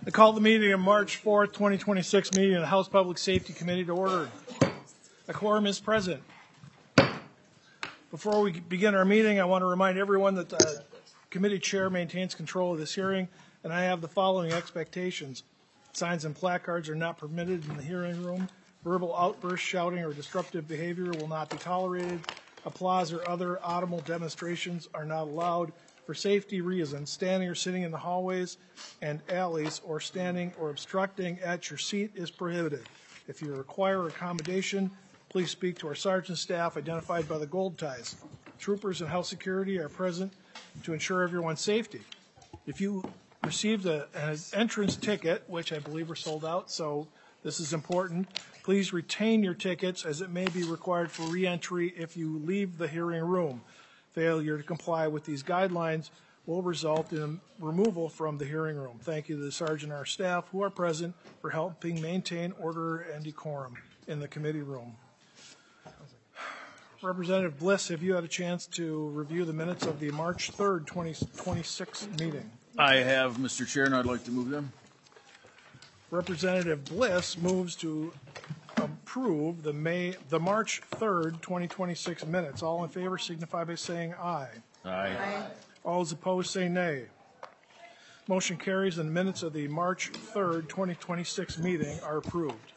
I call the meeting of March 4th, 2026 meeting of the House Public Safety Committee to order. A quorum is present. Before we begin our meeting, I want to remind everyone that the committee chair maintains control of this hearing, and I have the following expectations. Signs and placards are not permitted in the hearing room. Verbal outbursts, shouting, or disruptive behavior will not be tolerated. Applause or other audible demonstrations are not allowed. For safety reasons, standing or sitting in the hallways and alleys or standing or obstructing at your seat is prohibited. If you require accommodation, please speak to our sergeant staff identified by the gold ties. Troopers and house security are present to ensure everyone's safety. If you received an entrance ticket, which I believe are sold out, so this is important, please retain your tickets as it may be required for re-entry if you leave the hearing room. Failure to comply with these guidelines will result in removal from the hearing room. Thank you to the sergeant and our staff who are present for helping maintain order and decorum in the committee room. Representative Bliss, have you had a chance to review the minutes of the March 3rd, 2026 meeting? I have, Mr. Chair, and I'd like to move them. Representative Bliss moves to approve the March 3rd, 2026 minutes. All in favor signify by saying aye. Aye. All those opposed say nay. Motion carries and the minutes of the March 3rd, 2026 meeting are approved.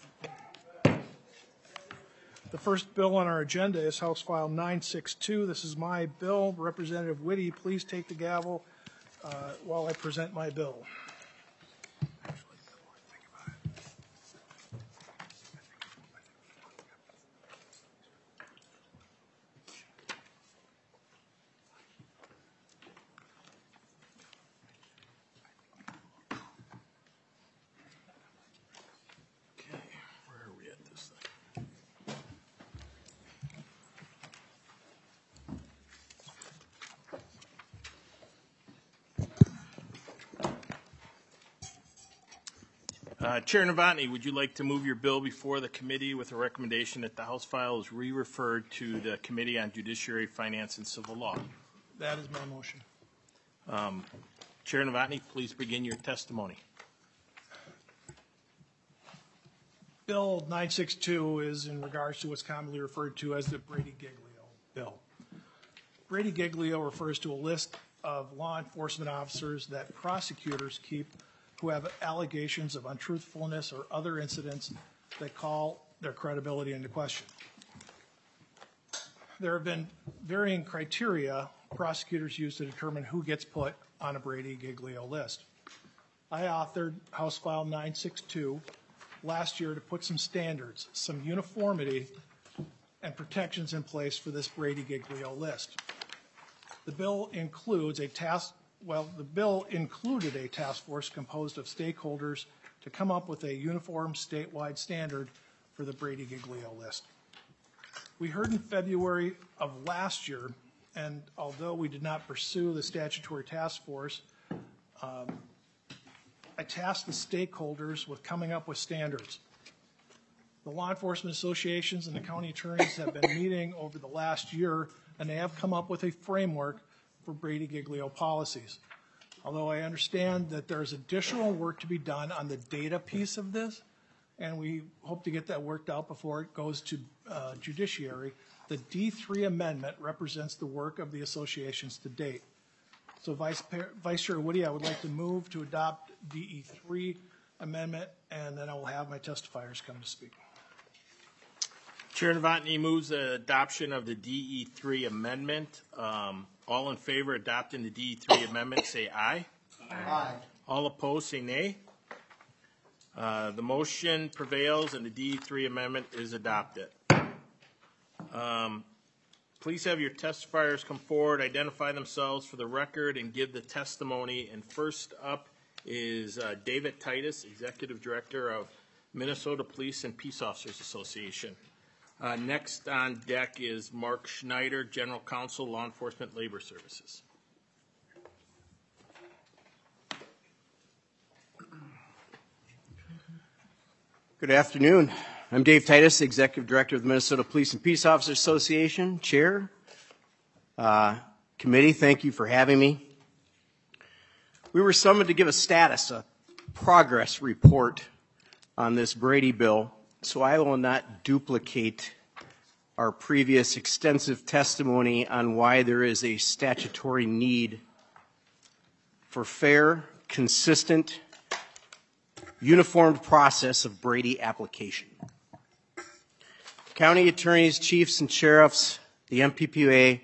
The first bill on our agenda is House File 962. This is my bill. Representative Whitty, please take the gavel while I present my bill. Chair Novotny, would you like to move your bill before the committee with a recommendation that the House file is re-referred to the Committee on Judiciary, Finance, and Civil Law? That is my motion. Chair Novotny, please begin your testimony. Bill 962 is in regards to what's commonly referred to as the Brady-Giglio bill. Brady-Giglio refers to a list of law enforcement officers that prosecutors keep who have allegations of untruthfulness or other incidents that call their credibility into question. There have been varying criteria prosecutors use to determine who gets put on a Brady-Giglio list. I authored House File 962 last year to put some standards, some uniformity, and protections in place for this Brady-Giglio list. The bill includes the bill included a task force composed of stakeholders to come up with a uniform statewide standard for the Brady-Giglio list. We heard in February of last year, and although we did not pursue the statutory task force, I tasked the stakeholders with coming up with standards. The law enforcement associations and the county attorneys have been meeting over the last year, and they have come up with a framework for Brady-Giglio policies. Although I understand that there's additional work to be done on the data piece of this, and we hope to get that worked out before it goes to judiciary, the D3 amendment represents the work of the associations to date. So Vice Chair Whitty, I would like to move to adopt DE3 amendment, and then I will have my testifiers come to speak. Chair Novotny moves the adoption of the DE3 amendment. All in favor of adopting the DE3 amendment, say aye. Aye. All opposed, say nay. The motion prevails and the DE3 amendment is adopted. Please have your testifiers come forward, identify themselves for the record, and give the testimony. And first up is David Titus, Executive Director of Minnesota Police and Peace Officers Association. Next on deck is Mark Schneider, General Counsel, Law Enforcement Labor Services. Good afternoon. I'm Dave Titus, Executive Director of the Minnesota Police and Peace Officers Association. Chair, committee, thank you for having me. We were summoned to give a status progress report on this Brady bill, so I will not duplicate our previous extensive testimony on why there is a statutory need for fair, consistent, uniformed process of Brady application. County attorneys, chiefs, and sheriffs, the MPPA,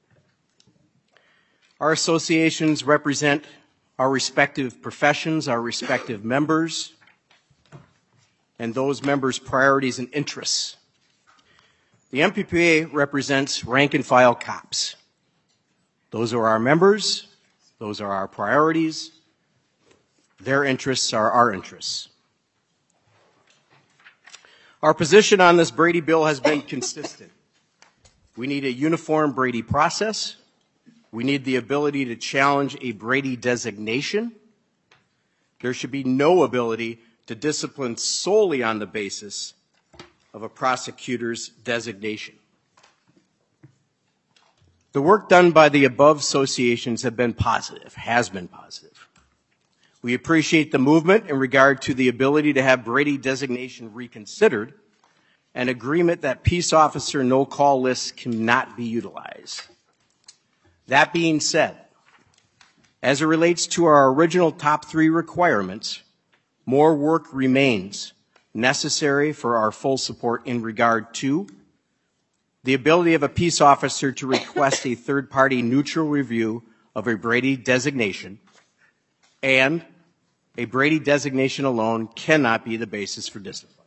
our associations represent our respective professions, our respective members, and those members' priorities and interests. The MPPA represents rank and file cops. Those are our members, those are our priorities, their interests are our interests. Our position on this Brady bill has been consistent. We need a uniform Brady process. We need the ability to challenge a Brady designation. There should be no ability to discipline solely on the basis of a prosecutor's designation. The work done by the above associations has been positive. We appreciate the movement in regard to the ability to have Brady designation reconsidered, an agreement that peace officer no-call lists cannot be utilized. That being said, as it relates to our original top 3 requirements, more work remains necessary for our full support in regard to the ability of a peace officer to request a third-party neutral review of a Brady designation, and a Brady designation alone cannot be the basis for discipline.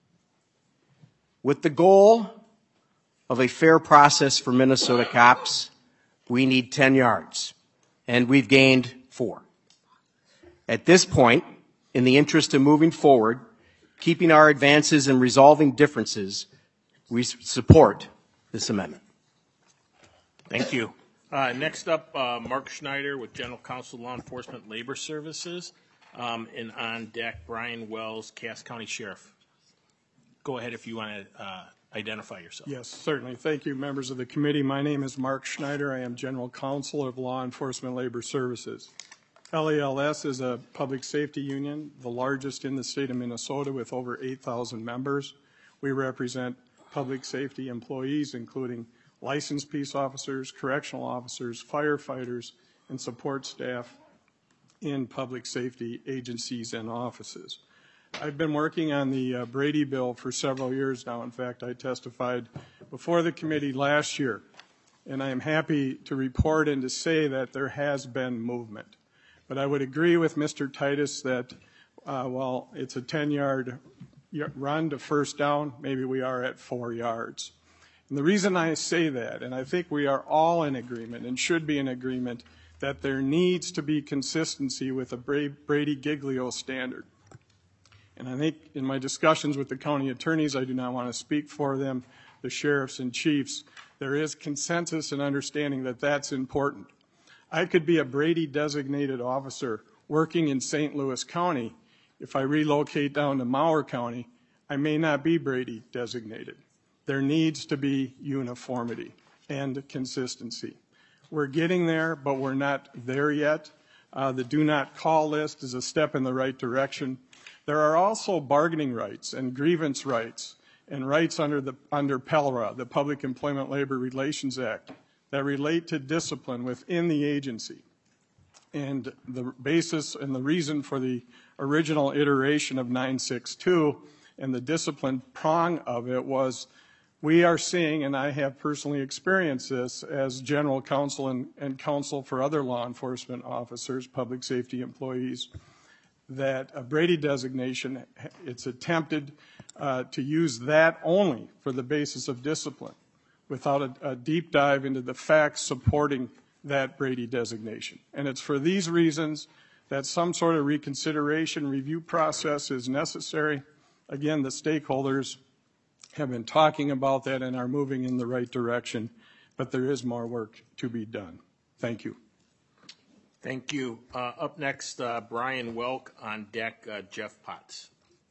With the goal of a fair process for Minnesota cops, we need 10 yards, and we've gained 4. At this point, in the interest of moving forward, keeping our advances and resolving differences, we support this amendment. Thank you. Next up, Mark Schneider with General Counsel Law Enforcement Labor Services, and on deck, Brian Wells, Cass County Sheriff. Go ahead if you want to identify yourself. Yes, certainly. Thank you, members of the committee. My name is Mark Schneider. I am General Counsel of Law Enforcement Labor Services. LALS is a public safety union, the largest in the state of Minnesota with over 8,000 members. We represent public safety employees, including licensed peace officers, correctional officers, firefighters, and support staff in public safety agencies and offices. I've been working on the Brady bill for several years now. In fact, I testified before the committee last year, and I am happy to report and to say that there has been movement. But I would agree with Mr. Titus that while it's a 10-yard run to first down, maybe we are at 4 yards. And the reason I say that, and I think we are all in agreement and should be in agreement, that there needs to be consistency with a Brady-Giglio standard. And I think in my discussions with the county attorneys, I do not want to speak for them, the sheriffs and chiefs, there is consensus and understanding that that's important. I could be a Brady-designated officer working in St. Louis County. If I relocate down to Mower County, I may not be Brady-designated. There needs to be uniformity and consistency. We're getting there, but we're not there yet. The do not call list is a step in the right direction. There are also bargaining rights and grievance rights and rights under PELRA, the Public Employment Labor Relations Act, that relate to discipline within the agency. And the basis and the reason for the original iteration of 962 and the discipline prong of it was we are seeing, and I have personally experienced this as general counsel and counsel for other law enforcement officers, public safety employees, that a Brady designation, it's attempted to use that only for the basis of discipline without a deep dive into the facts supporting that Brady designation. And it's for these reasons that some sort of reconsideration review process is necessary. Again, the stakeholders have been talking about that and are moving in the right direction, but there is more work to be done. Thank you. Thank you. Up next, Brian Welk, on deck, Jeff Potts.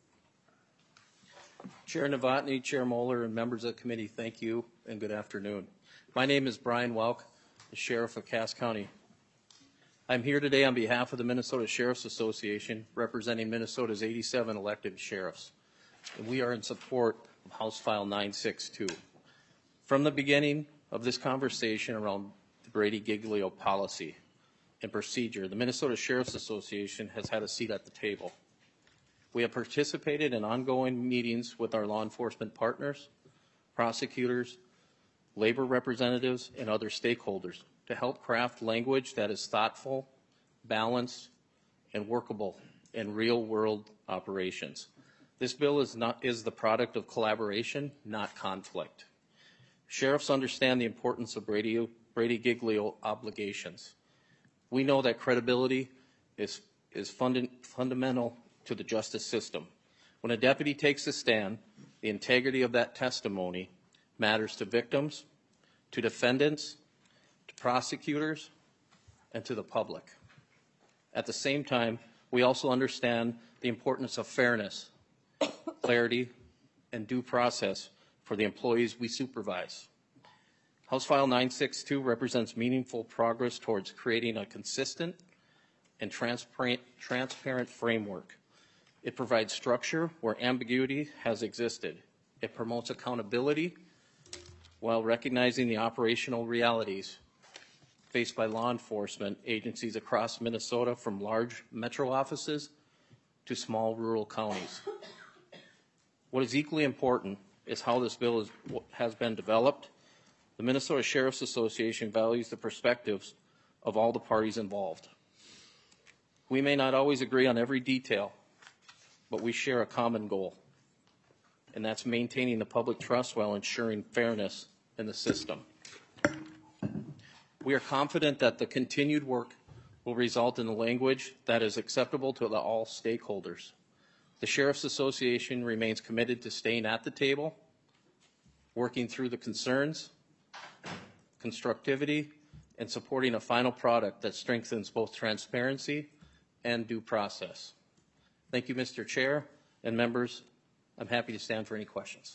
Chair Novotny, Chair Moeller, and members of the committee, thank you and good afternoon. My name is Brian Welk, the Sheriff of Cass County. I'm here today on behalf of the Minnesota Sheriff's Association, representing Minnesota's 87 elected sheriffs. And we are in support of House File 962. From the beginning of this conversation around the Brady-Giglio policy and procedure, the Minnesota Sheriff's Association has had a seat at the table. We have participated in ongoing meetings with our law enforcement partners, prosecutors, labor representatives, and other stakeholders to help craft language that is thoughtful, balanced, and workable in real-world operations. This bill is the product of collaboration, not conflict. Sheriffs understand the importance of Brady-Giglio obligations. We know that credibility is fundamental to the justice system. When a deputy takes a stand, the integrity of that testimony matters to victims, to defendants, to prosecutors, and to the public. At the same time, we also understand the importance of fairness, clarity, and due process for the employees we supervise. House File 962 represents meaningful progress towards creating a consistent and transparent framework. It provides structure where ambiguity has existed. It promotes accountability while recognizing the operational realities faced by law enforcement agencies across Minnesota, from large metro offices to small rural counties. What is equally important is how this bill has been developed. The Minnesota Sheriff's Association values the perspectives of all the parties involved. We may not always agree on every detail, but we share a common goal, and that's maintaining the public trust while ensuring fairness in the system. We are confident that the continued work will result in a language that is acceptable to all stakeholders. The Sheriff's Association remains committed to staying at the table, working through the concerns, constructivity, and supporting a final product that strengthens both transparency and due process. Thank you, Mr. Chair and members. I'm happy to stand for any questions.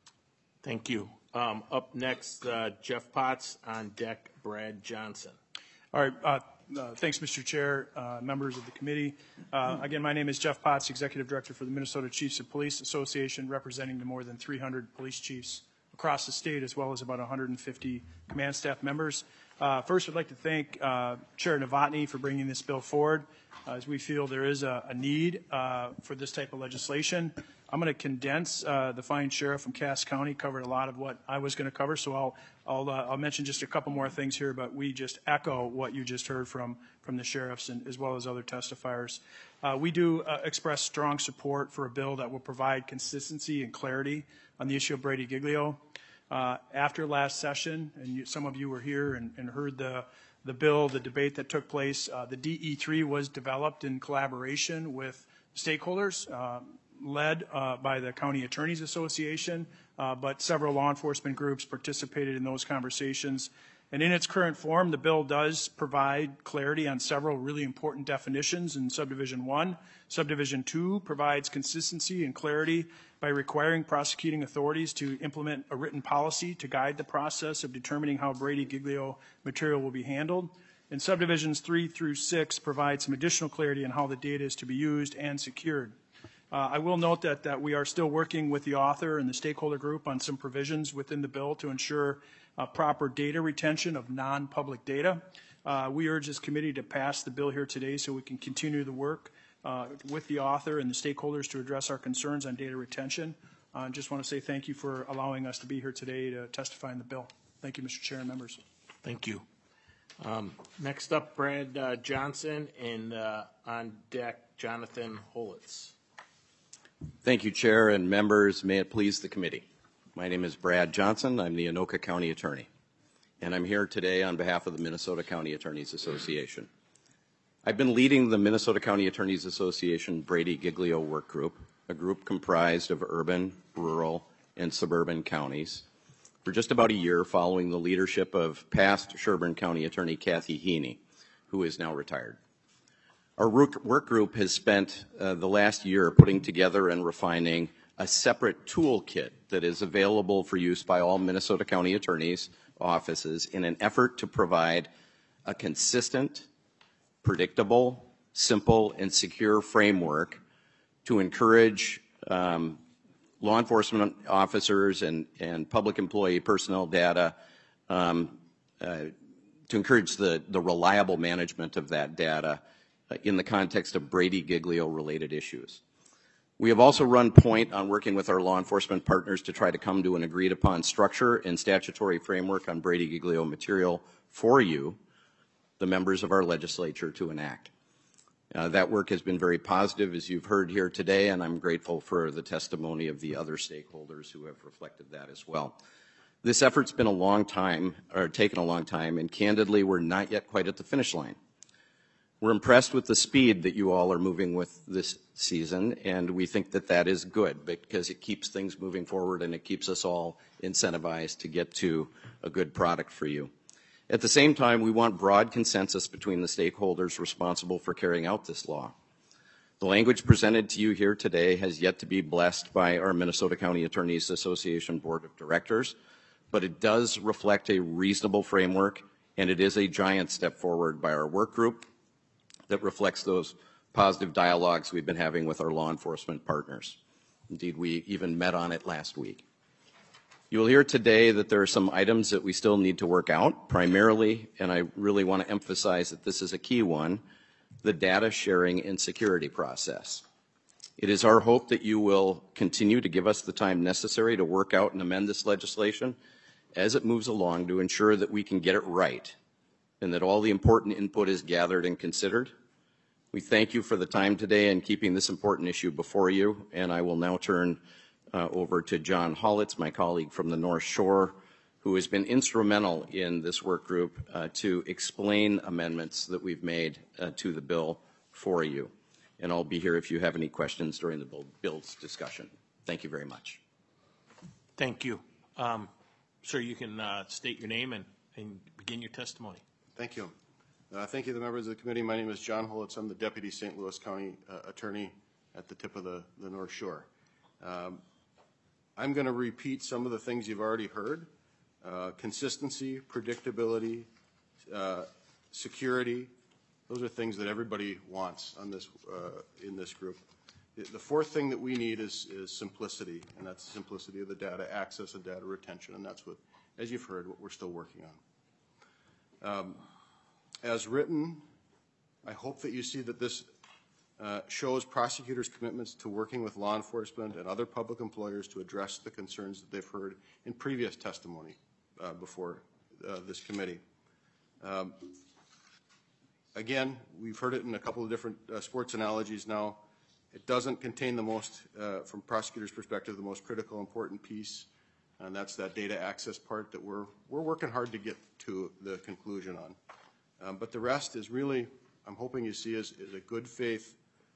Thank you. Up next, Jeff Potts. On deck, Brad Johnson. All right. Thanks, Mr. Chair, members of the committee. Again, my name is Jeff Potts, Executive Director for the Minnesota Chiefs of Police Association, representing the more than 300 police chiefs across the state, as well as about 150 command staff members. First, I'd like to thank Chair Novotny for bringing this bill forward, as we feel there is a need for this type of legislation. I'm going to condense. The fine sheriff from Cass County covered a lot of what I was going to cover, so I'll mention just a couple more things here, but we just echo what you just heard from the sheriffs and as well as other testifiers. We do express strong support for a bill that will provide consistency and clarity on the issue of Brady-Giglio. After last session, and some of you were here and heard the bill, the debate that took place, the DE3 was developed in collaboration with stakeholders, led by the County Attorneys Association, but several law enforcement groups participated in those conversations. And in its current form, the bill does provide clarity on several really important definitions in Subdivision 1. Subdivision 2 provides consistency and clarity by requiring prosecuting authorities to implement a written policy to guide the process of determining how Brady-Giglio material will be handled. And Subdivisions 3 through 6 provide some additional clarity on how the data is to be used and secured. I will note that we are still working with the author and the stakeholder group on some provisions within the bill to ensure proper data retention of non-public data. We urge this committee to pass the bill here today so we can continue the work with the author and the stakeholders to address our concerns on data retention. I just want to say thank you for allowing us to be here today to testify in the bill. Thank you, Mr. Chair and members. Thank you. Next up, Brad Johnson, and on deck, Jonathan Holitz. Thank you, Chair and members. May it please the committee. My name is Brad Johnson. I'm the Anoka County Attorney, and I'm here today on behalf of the Minnesota County Attorneys Association. I've been leading the Minnesota County Attorneys Association Brady-Giglio Work Group, a group comprised of urban, rural, and suburban counties, for just about a year following the leadership of past Sherburne County Attorney Kathy Heaney, who is now retired. Our work group has spent the last year putting together and refining a separate toolkit that is available for use by all Minnesota County Attorneys' offices in an effort to provide a consistent, predictable, simple, and secure framework to encourage law enforcement officers and public employee personnel data to encourage the reliable management of that data in the context of Brady-Giglio-related issues. We have also run point on working with our law enforcement partners to try to come to an agreed-upon structure and statutory framework on Brady-Giglio material for you, the members of our legislature, to enact. That work has been very positive, as you've heard here today, and I'm grateful for the testimony of the other stakeholders who have reflected that as well. This effort's been a long time, or taken a long time, and candidly, we're not yet quite at the finish line. We're impressed with the speed that you all are moving with this season, and we think that that is good because it keeps things moving forward and it keeps us all incentivized to get to a good product for you. At the same time, we want broad consensus between the stakeholders responsible for carrying out this law. The language presented to you here today has yet to be blessed by our Minnesota County Attorneys Association Board of Directors, but it does reflect a reasonable framework, and it is a giant step forward by our work group that reflects those positive dialogues we've been having with our law enforcement partners. Indeed, we even met on it last week. You will hear today that there are some items that we still need to work out, primarily, and I really want to emphasize that this is a key one, the data sharing and security process. It is our hope that you will continue to give us the time necessary to work out and amend this legislation as it moves along to ensure that we can get it right and that all the important input is gathered and considered. We thank you for the time today and keeping this important issue before you, and I will now turn over to John Hollitz, my colleague from the North Shore, who has been instrumental in this work group to explain amendments that we've made to the bill for you. And I'll be here if you have any questions during the bill's discussion. Thank you very much. Thank you. Sir, you can state your name and begin your testimony. Thank you. Thank you to the members of the committee. My name is John Hollitz. I'm the Deputy St. Louis County Attorney at the tip of the North Shore. I'm going to repeat some of the things you've already heard. Consistency, predictability, security. Those are things that everybody wants on this, in this group. The fourth thing that we need is simplicity, and that's the simplicity of the data access and data retention, and that's what, as you've heard, what we're still working on. As written, I hope that you see that this shows prosecutors' commitments to working with law enforcement and other public employers to address the concerns that they've heard in previous testimony before this committee. Again, we've heard it in a couple of different sports analogies now. It doesn't contain the most, from prosecutors' perspective, the most critical, important piece, and that's that data access part that we're working hard to get to the conclusion on. But the rest is really, I'm hoping you see, is a good faith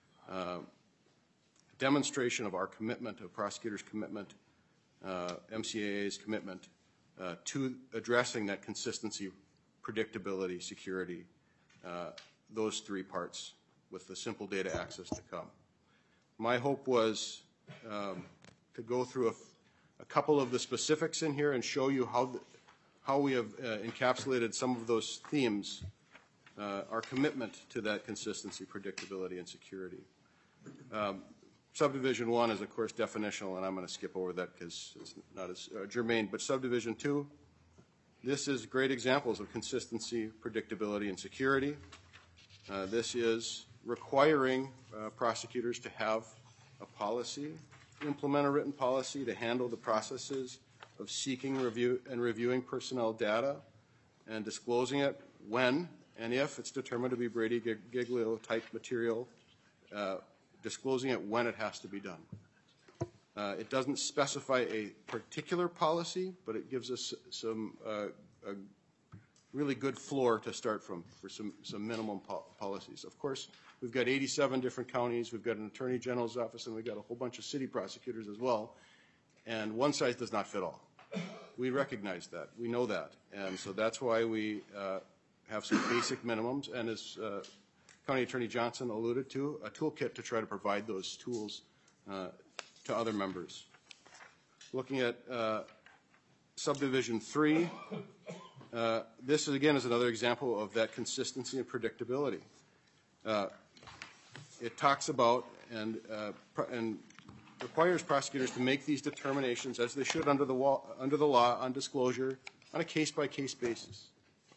demonstration of our commitment, of prosecutors' commitment, MCAA's commitment to addressing that consistency, predictability, security, those three parts with the simple data access to come. My hope was to go through a couple of the specifics in here and show you how we have encapsulated some of those themes, our commitment to that consistency, predictability, and security. Subdivision 1 is, of course, definitional, and I'm going to skip over that because it's not as germane. But Subdivision 2, this is great examples of consistency, predictability, and security. This is requiring prosecutors to have a policy, implement a written policy to handle the processes of seeking, review, and reviewing personnel data and disclosing it when and if it's determined to be Brady-Giglio type material, disclosing it when it has to be done. It doesn't specify a particular policy, but it gives us some a really good floor to start from for some minimum policies. Of course, we've got 87 different counties, we've got an Attorney General's office, and we've got a whole bunch of city prosecutors as well, and one size does not fit all. We recognize that, we know that, and so that's why we have some basic minimums, and as County Attorney Johnson alluded to, a toolkit to try to provide those tools to other members. Looking at Subdivision 3, this again is another example of that consistency and predictability. It talks about and requires prosecutors to make these determinations, as they should under the law, on disclosure on a case-by-case basis.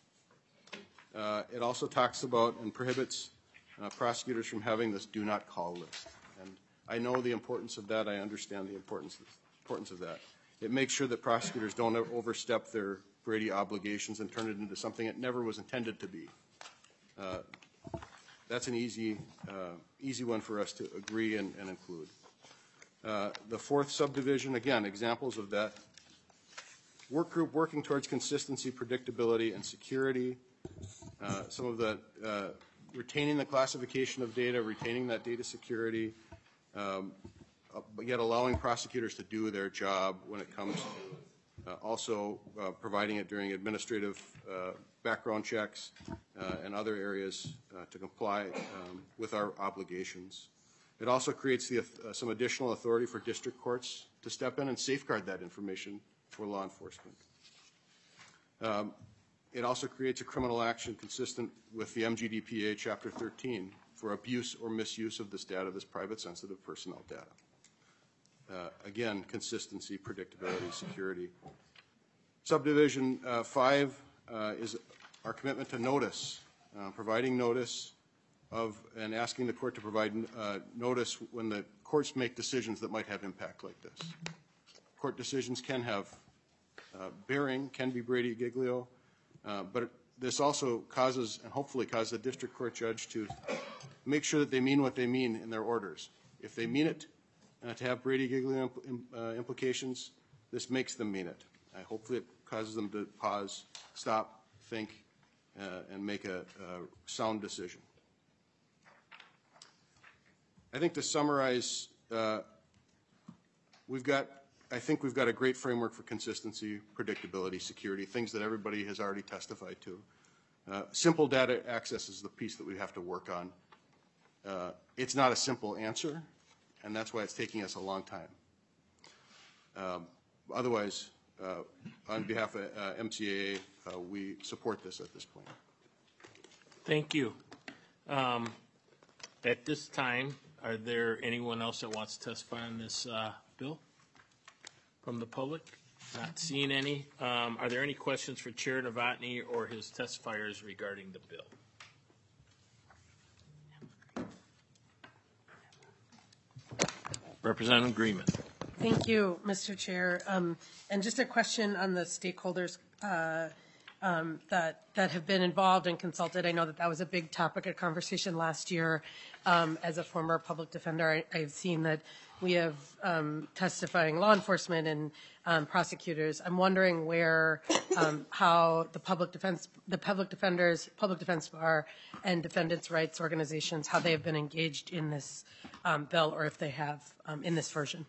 It also talks about and prohibits prosecutors from having this do not call list. And I know the importance of that. I understand the importance of that. It makes sure that prosecutors don't overstep their Brady obligations and turn it into something it never was intended to be. That's an easy one for us to agree and include. The fourth subdivision, again, examples of that. Work group working towards consistency, predictability, and security. Some of the retaining the classification of data, retaining that data security, but yet allowing prosecutors to do their job when it comes to also providing it during administrative background checks and other areas to comply with our obligations. It also creates some additional authority for district courts to step in and safeguard that information for law enforcement. It also creates a criminal action consistent with the MGDPA Chapter 13 for abuse or misuse of this data, this private sensitive personnel data. Again, consistency, predictability, security. Subdivision 5 is our commitment to notice, providing notice of and asking the court to provide notice when the courts make decisions that might have impact like this. Court decisions can have bearing, can be Brady-Giglio, but this also causes, and hopefully causes, a district court judge to make sure that they mean what they mean in their orders. If they mean it to have Brady-Giglio implications, this makes them mean it. Hopefully it causes them to pause, stop, think, and make a sound decision. I think to summarize, I think we've got a great framework for consistency, predictability, security, things that everybody has already testified to. Simple data access is the piece that we have to work on. It's not a simple answer, and that's why it's taking us a long time. Otherwise, on behalf of MCAA, we support this at this point. Thank you. At this time, are there anyone else that wants to testify on this bill from the public? Not seeing any. Are there any questions for Chair Novotny or his testifiers regarding the bill? Representative Greenman. Thank you, Mr. Chair. And just a question on the stakeholders that have been involved and consulted. I know that was a big topic of conversation last year. As a former public defender, I've seen that we have testifying law enforcement and prosecutors. I'm wondering where, how the public defenders, public defense bar, and defendants' rights organizations, how they have been engaged in this bill, or if they have in this version.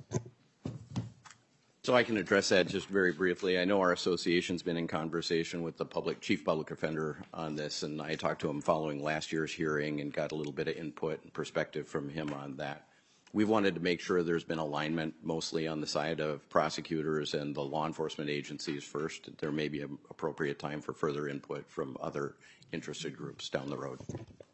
So I can address that just very briefly. I know our association's been in conversation with the chief public defender on this, and I talked to him following last year's hearing and got a little bit of input and perspective from him on that. We wanted to make sure there's been alignment mostly on the side of prosecutors and the law enforcement agencies first. There may be an appropriate time for further input from other interested groups down the road.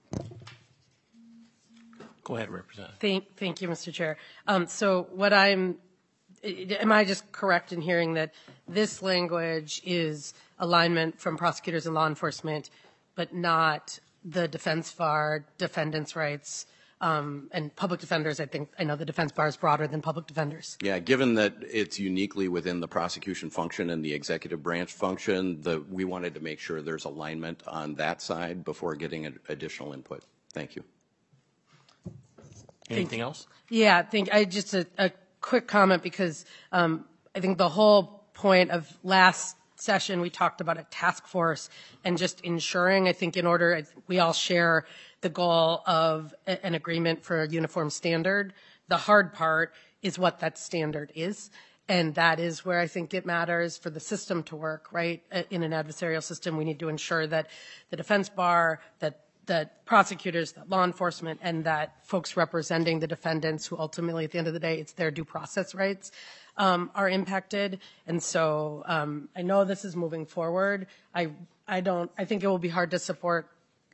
Go ahead, Representative. Thank you, Mr. Chair. So what am I just correct in hearing that this language is alignment from prosecutors and law enforcement, but not the defense bar, defendants' rights, and public defenders? I know the defense bar is broader than public defenders. Yeah, given that it's uniquely within the prosecution function and the executive branch function, we wanted to make sure there's alignment on that side before getting additional input. Thank you. Anything else? Yeah, just a quick comment, because I think the whole point of last session, we talked about a task force and just ensuring, I think we all share the goal of an agreement for a uniform standard. The hard part is what that standard is. And that is where I think it matters for the system to work, right? In an adversarial system, we need to ensure that the defense bar, that prosecutors, that law enforcement, and that folks representing the defendants, who ultimately, at the end of the day, it's their due process rights, are impacted. And so I know this is moving forward. I think it will be hard to support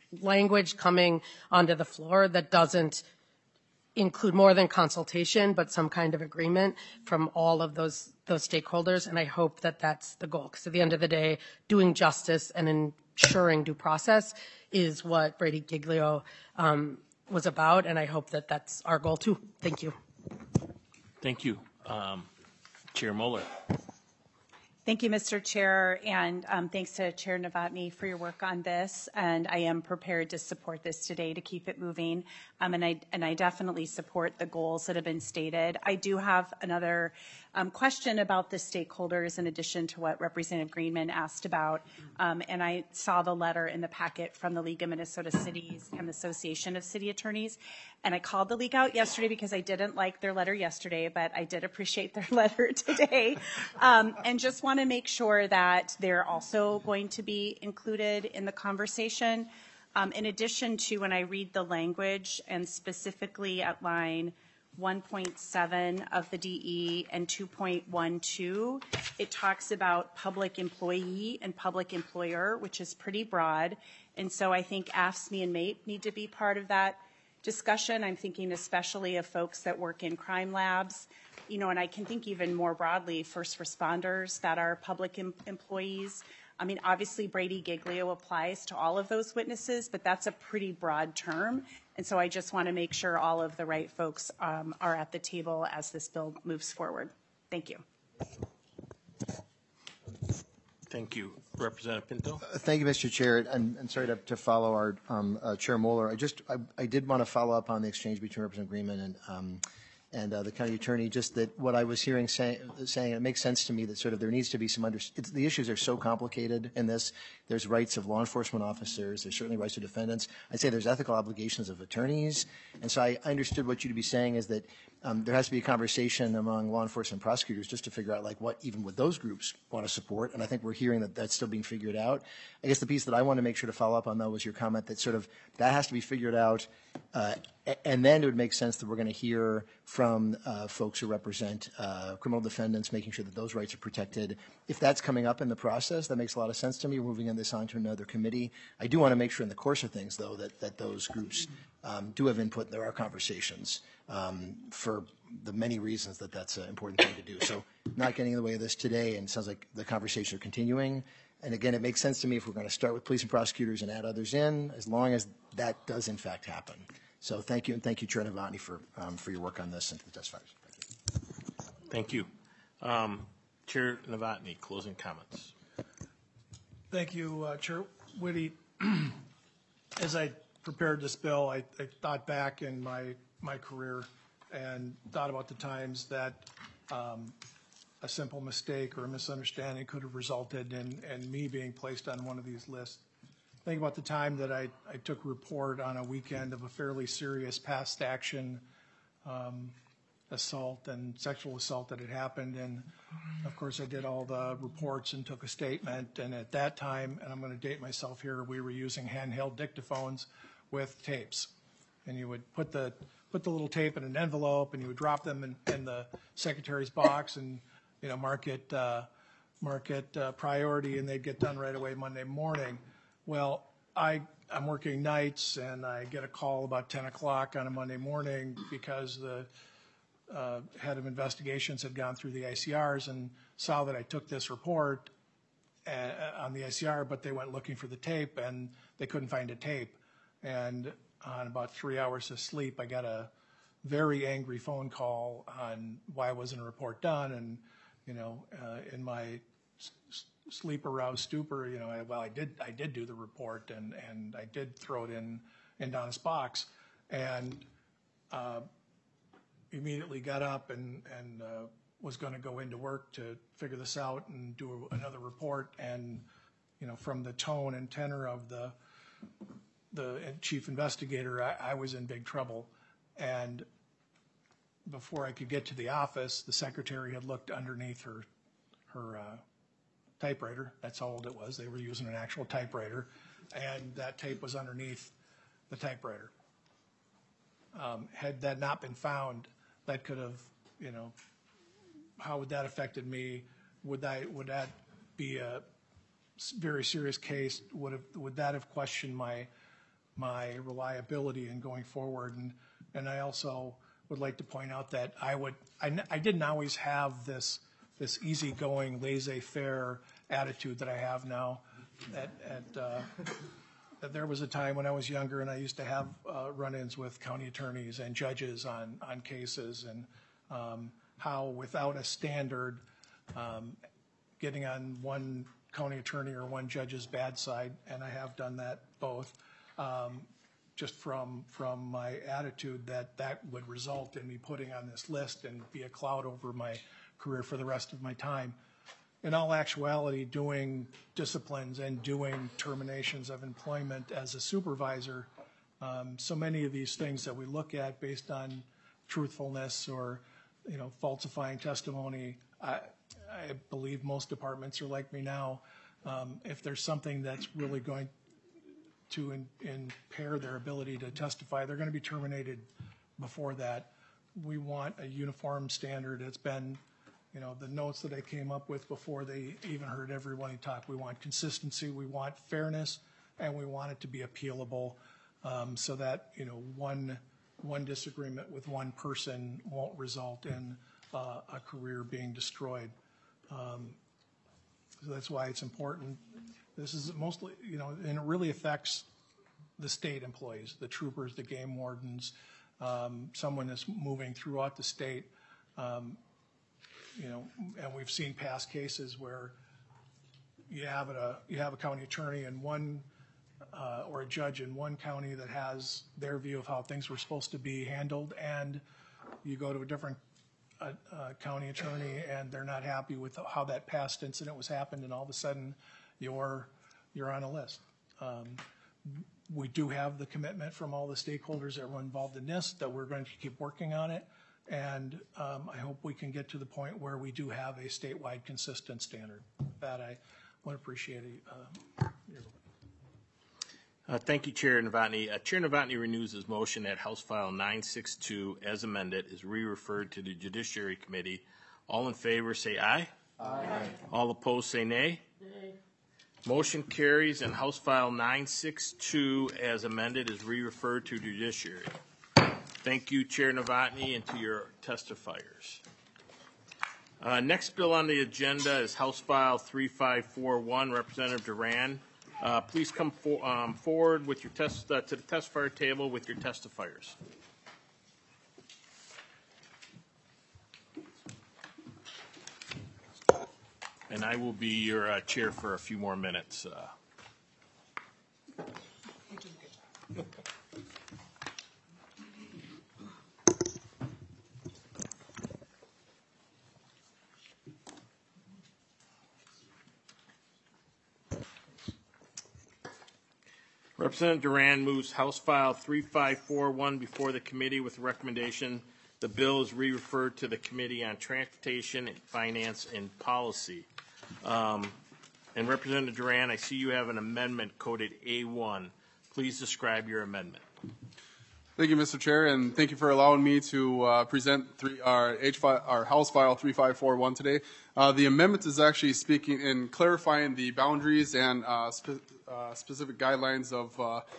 language coming onto the floor that doesn't include more than consultation, but some kind of agreement from all of those stakeholders. And I hope that that's the goal, because at the end of the day, doing justice and ensuring due process is what Brady Giglio was about. And I hope that that's our goal too. Thank you. Thank you. Chair Mueller. Thank you, Mr. Chair, and thanks to Chair Novotny for your work on this. And I am prepared to support this today to keep it moving. And I definitely support the goals that have been stated. I do have another question about the stakeholders in addition to what Representative Greenman asked about. And I saw the letter in the packet from the League of Minnesota Cities and the Association of City Attorneys. And I called the league out yesterday because I didn't like their letter yesterday, but I did appreciate their letter today. And just want to make sure that they're also going to be included in the conversation. In addition to when I read the language and specifically at line 1.7 of the DE and 2.12, it talks about public employee and public employer, which is pretty broad. And so I think AFSCME and MAPE need to be part of that discussion. I'm thinking especially of folks that work in crime labs, you know, and I can think even more broadly, first responders that are public employees. I mean, obviously Brady Giglio applies to all of those witnesses, but that's a pretty broad term. And so I just want to make sure all of the right folks are at the table as this bill moves forward. Thank you. Thank you. Representative Pinto. Thank you, Mr. Chair. And sorry to follow our Chair Mueller. I did want to follow up on the exchange between Representative Greenman and the county attorney. Just that what I was hearing saying it makes sense to me that sort of there needs to be some the issues are so complicated in this. There's rights of law enforcement officers. There's certainly rights of defendants. I'd say there's ethical obligations of attorneys. And so I understood what you to be saying is that there has to be a conversation among law enforcement prosecutors just to figure out like what even would those groups want to support. And I think we're hearing that that's still being figured out. I guess the piece that I want to make sure to follow up on though was your comment that sort of that has to be figured out. And then it would make sense that we're going to hear from folks who represent criminal defendants, making sure that those rights are protected. If that's coming up in the process, that makes a lot of sense to me. We're moving this on to another committee. I do want to make sure in the course of things, though, that those groups do have input. There are conversations for the many reasons that that's an important thing to do. So not getting in the way of this today, and it sounds like the conversations are continuing. And again, it makes sense to me if we're going to start with police and prosecutors and add others in, as long as that does in fact happen. So thank you, and thank you, Chair Novotny, for your work on this and for the testifiers. Thank you. Chair Novotny, closing comments. Thank you, Chair Whitty. As I prepared this bill, I thought back in my career and thought about the times that a simple mistake or a misunderstanding could have resulted in me being placed on one of these lists. Think about the time that I took a report on a weekend of a fairly serious past action assault and sexual assault that had happened. And of course I did all the reports and took a statement. And at that time, and I'm going to date myself here, we were using handheld dictaphones with tapes. And you would put the little tape in an envelope and you would drop them in the secretary's box and, you know, mark it priority, and they'd get done right away Monday morning. Well, I'm working nights, and I get a call about 10 o'clock on a Monday morning because the head of investigations had gone through the ICRs and saw that I took this report on the ICR, but they went looking for the tape, and they couldn't find a tape. And on about 3 hours of sleep, I got a very angry phone call on why wasn't a report done, and, you know, in my sleep-aroused stupor, you know, I did do the report, and I did throw it in Donna's box, and immediately got up and was going to go into work to figure this out and do another report. And, you know, from the tone and tenor of the chief investigator, I was in big trouble. And before I could get to the office, the secretary had looked underneath her typewriter. That's how old it was. They were using an actual typewriter, and that tape was underneath the typewriter. Had that not been found, that could have, you know, how would that have affected me? Would that be a very serious case? Would that have questioned my my reliability in going forward. And I also would like to point out that I didn't always have this easygoing, laissez-faire attitude that I have now. That there was a time when I was younger and I used to have run-ins with county attorneys and judges on cases, and how without a standard, getting on one county attorney or one judge's bad side, and I have done that both, just from my attitude that would result in me putting on this list and be a cloud over my career for the rest of my time. In all actuality, doing disciplines and doing terminations of employment as a supervisor, so many of these things that we look at based on truthfulness or, falsifying testimony, I believe most departments are like me now. If there's something that's really going to impair their ability to testify, they're going to be terminated before that. We want a uniform standard. It's been, the notes that I came up with before they even heard everybody talk. We want consistency, we want fairness, and we want it to be appealable, so that, one disagreement with one person won't result in a career being destroyed. So that's why it's important. This is mostly, and it really affects the state employees, the troopers, the game wardens, someone that's moving throughout the state. And we've seen past cases where you have a county attorney in one, or a judge in one county that has their view of how things were supposed to be handled, and you go to a different county attorney and they're not happy with how that past incident was happened, and all of a sudden you're on a list. We do have the commitment from all the stakeholders that were involved in this that we're going to keep working on it, and I hope we can get to the point where we do have a statewide consistent standard. With that, I would appreciate your Thank you, Chair Novotny. Chair Novotny renews his motion that House File 962, as amended, is re-referred to the Judiciary Committee. All in favor say aye. Aye. All opposed say nay. Nay. Motion carries, and House File 962, as amended, is re-referred to Judiciary. Thank you, Chair Novotny, and to your testifiers. Next bill on the agenda is House File 3541, Representative Duran. Please come forward with your to the testifier table with your testifiers. And I will be your chair for a few more minutes. Representative Duran moves House File 3541 before the committee with a recommendation the bill is re-referred to the Committee on Transportation, Finance, and Policy. And Representative Duran, I see you have an amendment coded A1. Please describe your amendment. Thank you, Mr. Chair, and thank you for allowing me to present our House File 3541 today. The amendment is actually speaking and clarifying the boundaries and specific guidelines of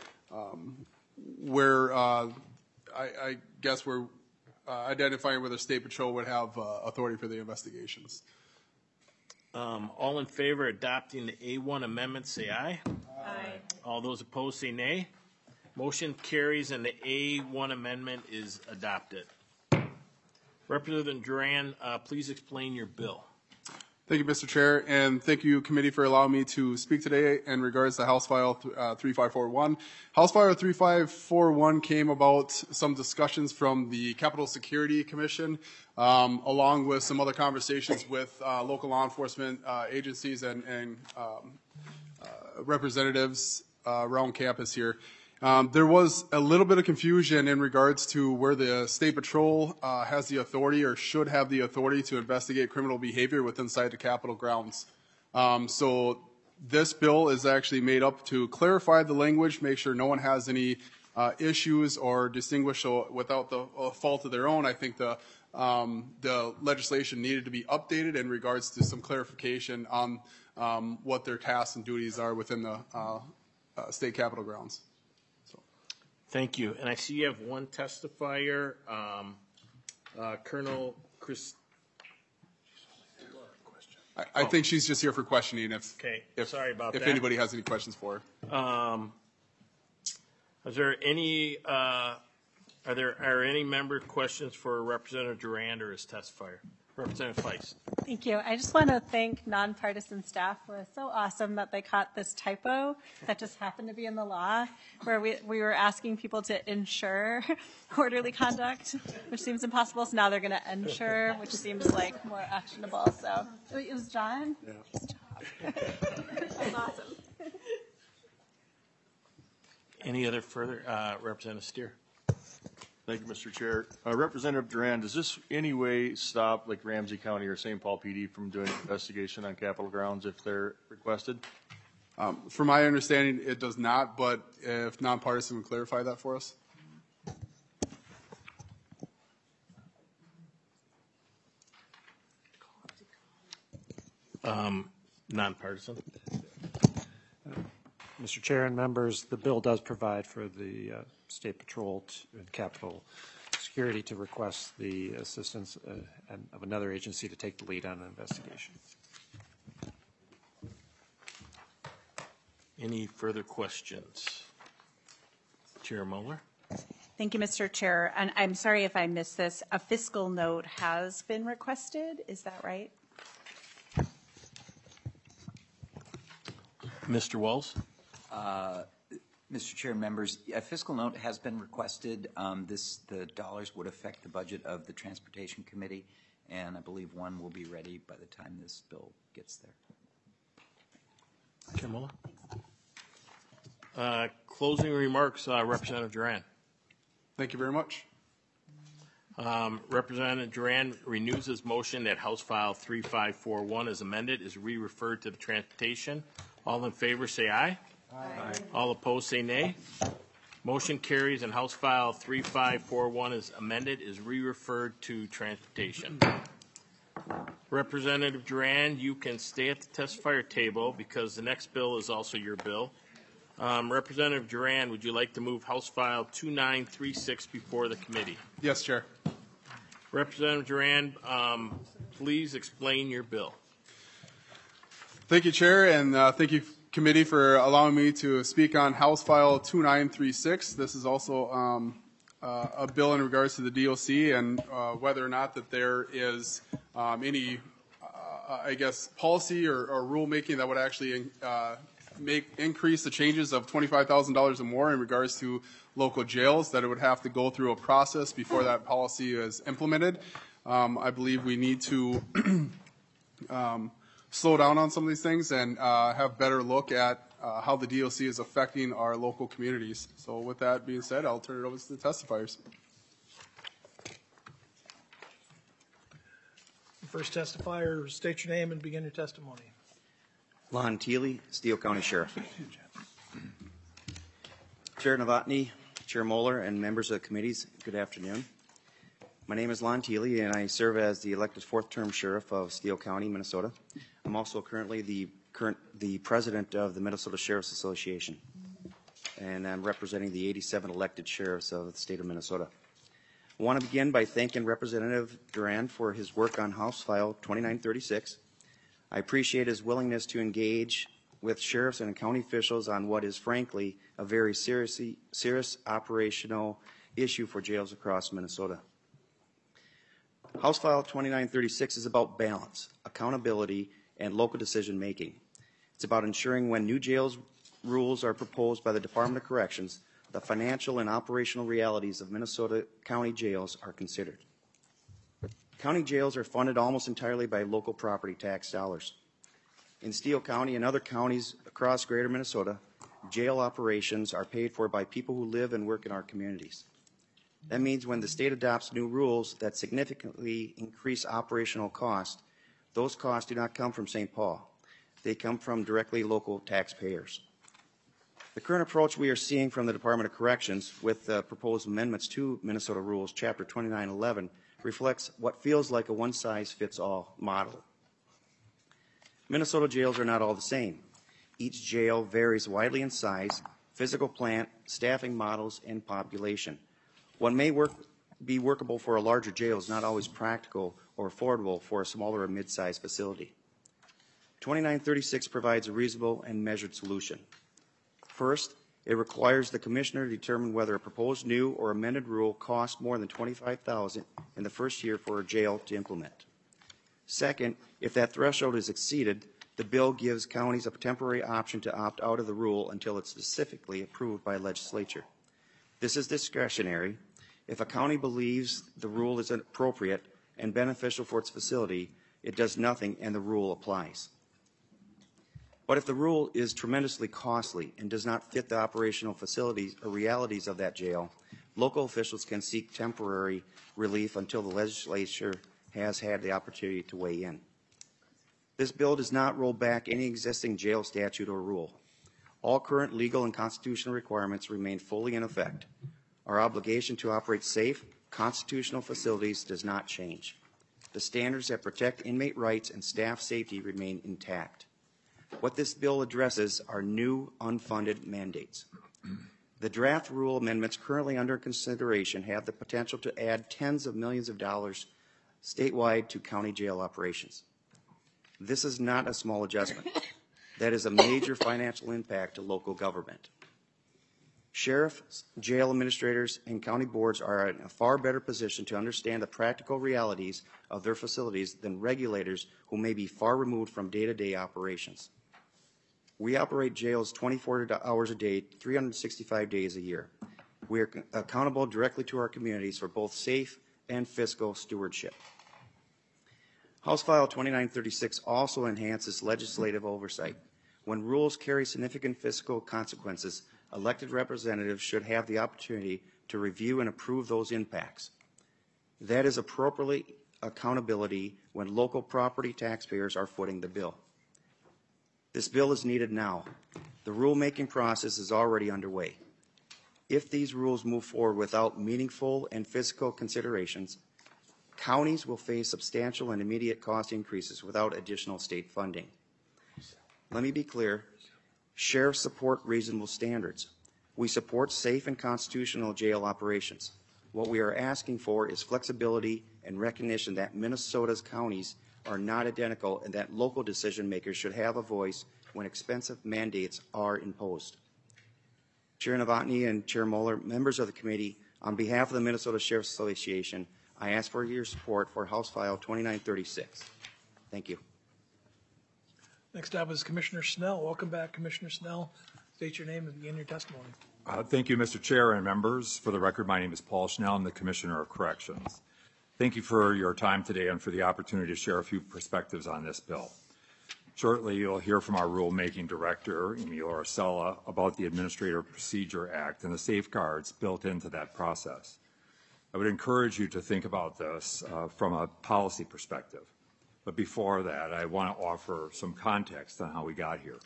where I guess we're identifying whether State Patrol would have authority for the investigations. All in favor of adopting the A1 amendment say aye. Aye. All those opposed say nay. Motion carries and the A1 amendment is adopted. Representative Duran, please explain your bill. Thank you, Mr. Chair, and thank you, committee, for allowing me to speak today in regards to House File 3541. House File 3541 came about some discussions from the Capitol Security Commission, along with some other conversations with local law enforcement agencies and representatives around campus here. There was a little bit of confusion in regards to where the State Patrol has the authority or should have the authority to investigate criminal behavior within inside the Capitol grounds. So this bill is actually made up to clarify the language, make sure no one has any issues or distinguish without the fault of their own. I think the legislation needed to be updated in regards to some clarification on what their tasks and duties are within the state Capitol grounds. Thank you. And I see you have one testifier, Colonel Chris. I think she's just here for questioning. Okay, sorry about if that. anybody has any questions for her. Is there any, are any member questions for Representative Durand or his testifier? Representative Feist. Thank you. I just want to thank nonpartisan staff. It was so awesome that they caught this typo that just happened to be in the law, where we were asking people to ensure orderly conduct, which seems impossible. So now they're going to ensure, which seems like more actionable. So it was John. Yeah. Good job. That was awesome. Any other further, Representative Steer? Thank you, Mr. Chair. Representative Durand, does this any way stop like Ramsey County or St. Paul PD from doing an investigation on Capitol grounds if they're requested? From my understanding, it does not, but if nonpartisan would clarify that for us. Nonpartisan. Mr. Chair and members, the bill does provide for the State Patrol and Capitol Security to request the assistance of another agency to take the lead on an investigation. Any further questions? Chair Mueller? Thank you, Mr. Chair. And I'm sorry if I missed this. A fiscal note has been requested. Is that right? Mr. Wells? Mr. Chair and members, a fiscal note has been requested. The dollars would affect the budget of the Transportation Committee, and I believe one will be ready by the time this bill gets there. Chair Mueller? Closing remarks, Representative Durand. Thank you very much. Representative Durand renews his motion that House File 3541 as amended is re-referred to the Transportation. All in favor say aye. Aye. All opposed say nay. Motion carries and House File 3541 as amended is re-referred to Transportation. Representative Durand, you can stay at the testifier table because the next bill is also your bill. Representative Durand, would you like to move House File 2936 before the committee? Yes, Chair. Representative Durand, please explain your bill. Thank you, Chair, and thank you, Committee, for allowing me to speak on House File 2936. This is also a bill in regards to the DOC and whether or not that there is any, I guess, policy or rulemaking that would actually increase the changes of $25,000 or more in regards to local jails, that it would have to go through a process before that policy is implemented. I believe we need to slow down on some of these things and have better look at how the DOC is affecting our local communities. So with that being said, I'll turn it over to the testifiers. First testifier, state your name and begin your testimony. Lon Thiele, Steele County Sheriff. Chair Novotny, Chair Moeller, and members of the committees, good afternoon. My name is Lon Thiele, and I serve as the elected fourth-term sheriff of Steele County, Minnesota. I'm also currently the president of the Minnesota Sheriff's Association, and I'm representing the 87 elected sheriffs of the state of Minnesota. I want to begin by thanking Representative Durand for his work on House File 2936. I appreciate his willingness to engage with sheriffs and county officials on what is frankly a very serious operational issue for jails across Minnesota. House File 2936 is about balance, accountability, and local decision making. It's about ensuring when new jails rules are proposed by the Department of Corrections, the financial and operational realities of Minnesota county jails are considered. County jails are funded almost entirely by local property tax dollars. In Steele County and other counties across greater Minnesota, jail operations are paid for by people who live and work in our communities. That means when the state adopts new rules that significantly increase operational costs, those costs do not come from St. Paul. They come from directly local taxpayers. The current approach we are seeing from the Department of Corrections with the proposed amendments to Minnesota Rules, Chapter 2911, reflects what feels like a one-size-fits-all model. Minnesota jails are not all the same. Each jail varies widely in size, physical plant, staffing models, and population. What may be workable for a larger jail is not always practical or affordable for a smaller or mid-sized facility. 2936 provides a reasonable and measured solution. First, it requires the commissioner to determine whether a proposed new or amended rule costs more than $25,000 in the first year for a jail to implement. Second, if that threshold is exceeded, the bill gives counties a temporary option to opt out of the rule until it's specifically approved by legislature. This is discretionary. If a county believes the rule is appropriate and beneficial for its facility, it does nothing and the rule applies. But if the rule is tremendously costly and does not fit the operational facilities or realities of that jail, local officials can seek temporary relief until the legislature has had the opportunity to weigh in. This bill does not roll back any existing jail statute or rule. All current legal and constitutional requirements remain fully in effect. Our obligation to operate safe, constitutional facilities does not change. The standards that protect inmate rights and staff safety remain intact. What this bill addresses are new unfunded mandates. The draft rule amendments currently under consideration have the potential to add tens of millions of dollars statewide to county jail operations. This is not a small adjustment. That is a major financial impact to local government. Sheriffs, jail administrators, and county boards are in a far better position to understand the practical realities of their facilities than regulators who may be far removed from day-to-day operations. We operate jails 24 hours a day, 365 days a year. We are accountable directly to our communities for both safe and fiscal stewardship. House File 2936 also enhances legislative oversight. When rules carry significant fiscal consequences, elected representatives should have the opportunity to review and approve those impacts. That is appropriately accountability when local property taxpayers are footing the bill. This bill is needed now. The rulemaking process is already underway. If these rules move forward without meaningful and fiscal considerations, counties will face substantial and immediate cost increases without additional state funding. Let me be clear. Sheriffs support reasonable standards. We support safe and constitutional jail operations. What we are asking for is flexibility and recognition that Minnesota's counties are not identical and that local decision makers should have a voice when expensive mandates are imposed. Chair Novotny and Chair Moeller, members of the committee, on behalf of the Minnesota Sheriff's Association, I ask for your support for House File 2936. Thank you. Next up is Commissioner Snell. Welcome back, Commissioner Snell. State your name and begin your testimony. Thank you, Mr. Chair and members. For the record, my name is Paul Schnell. I'm the Commissioner of Corrections. Thank you for your time today and for the opportunity to share a few perspectives on this bill. Shortly, you'll hear from our rulemaking director, Emil Arcella, about the Administrative Procedure Act and the safeguards built into that process. I would encourage you to think about this from a policy perspective. But before that, I want to offer some context on how we got here.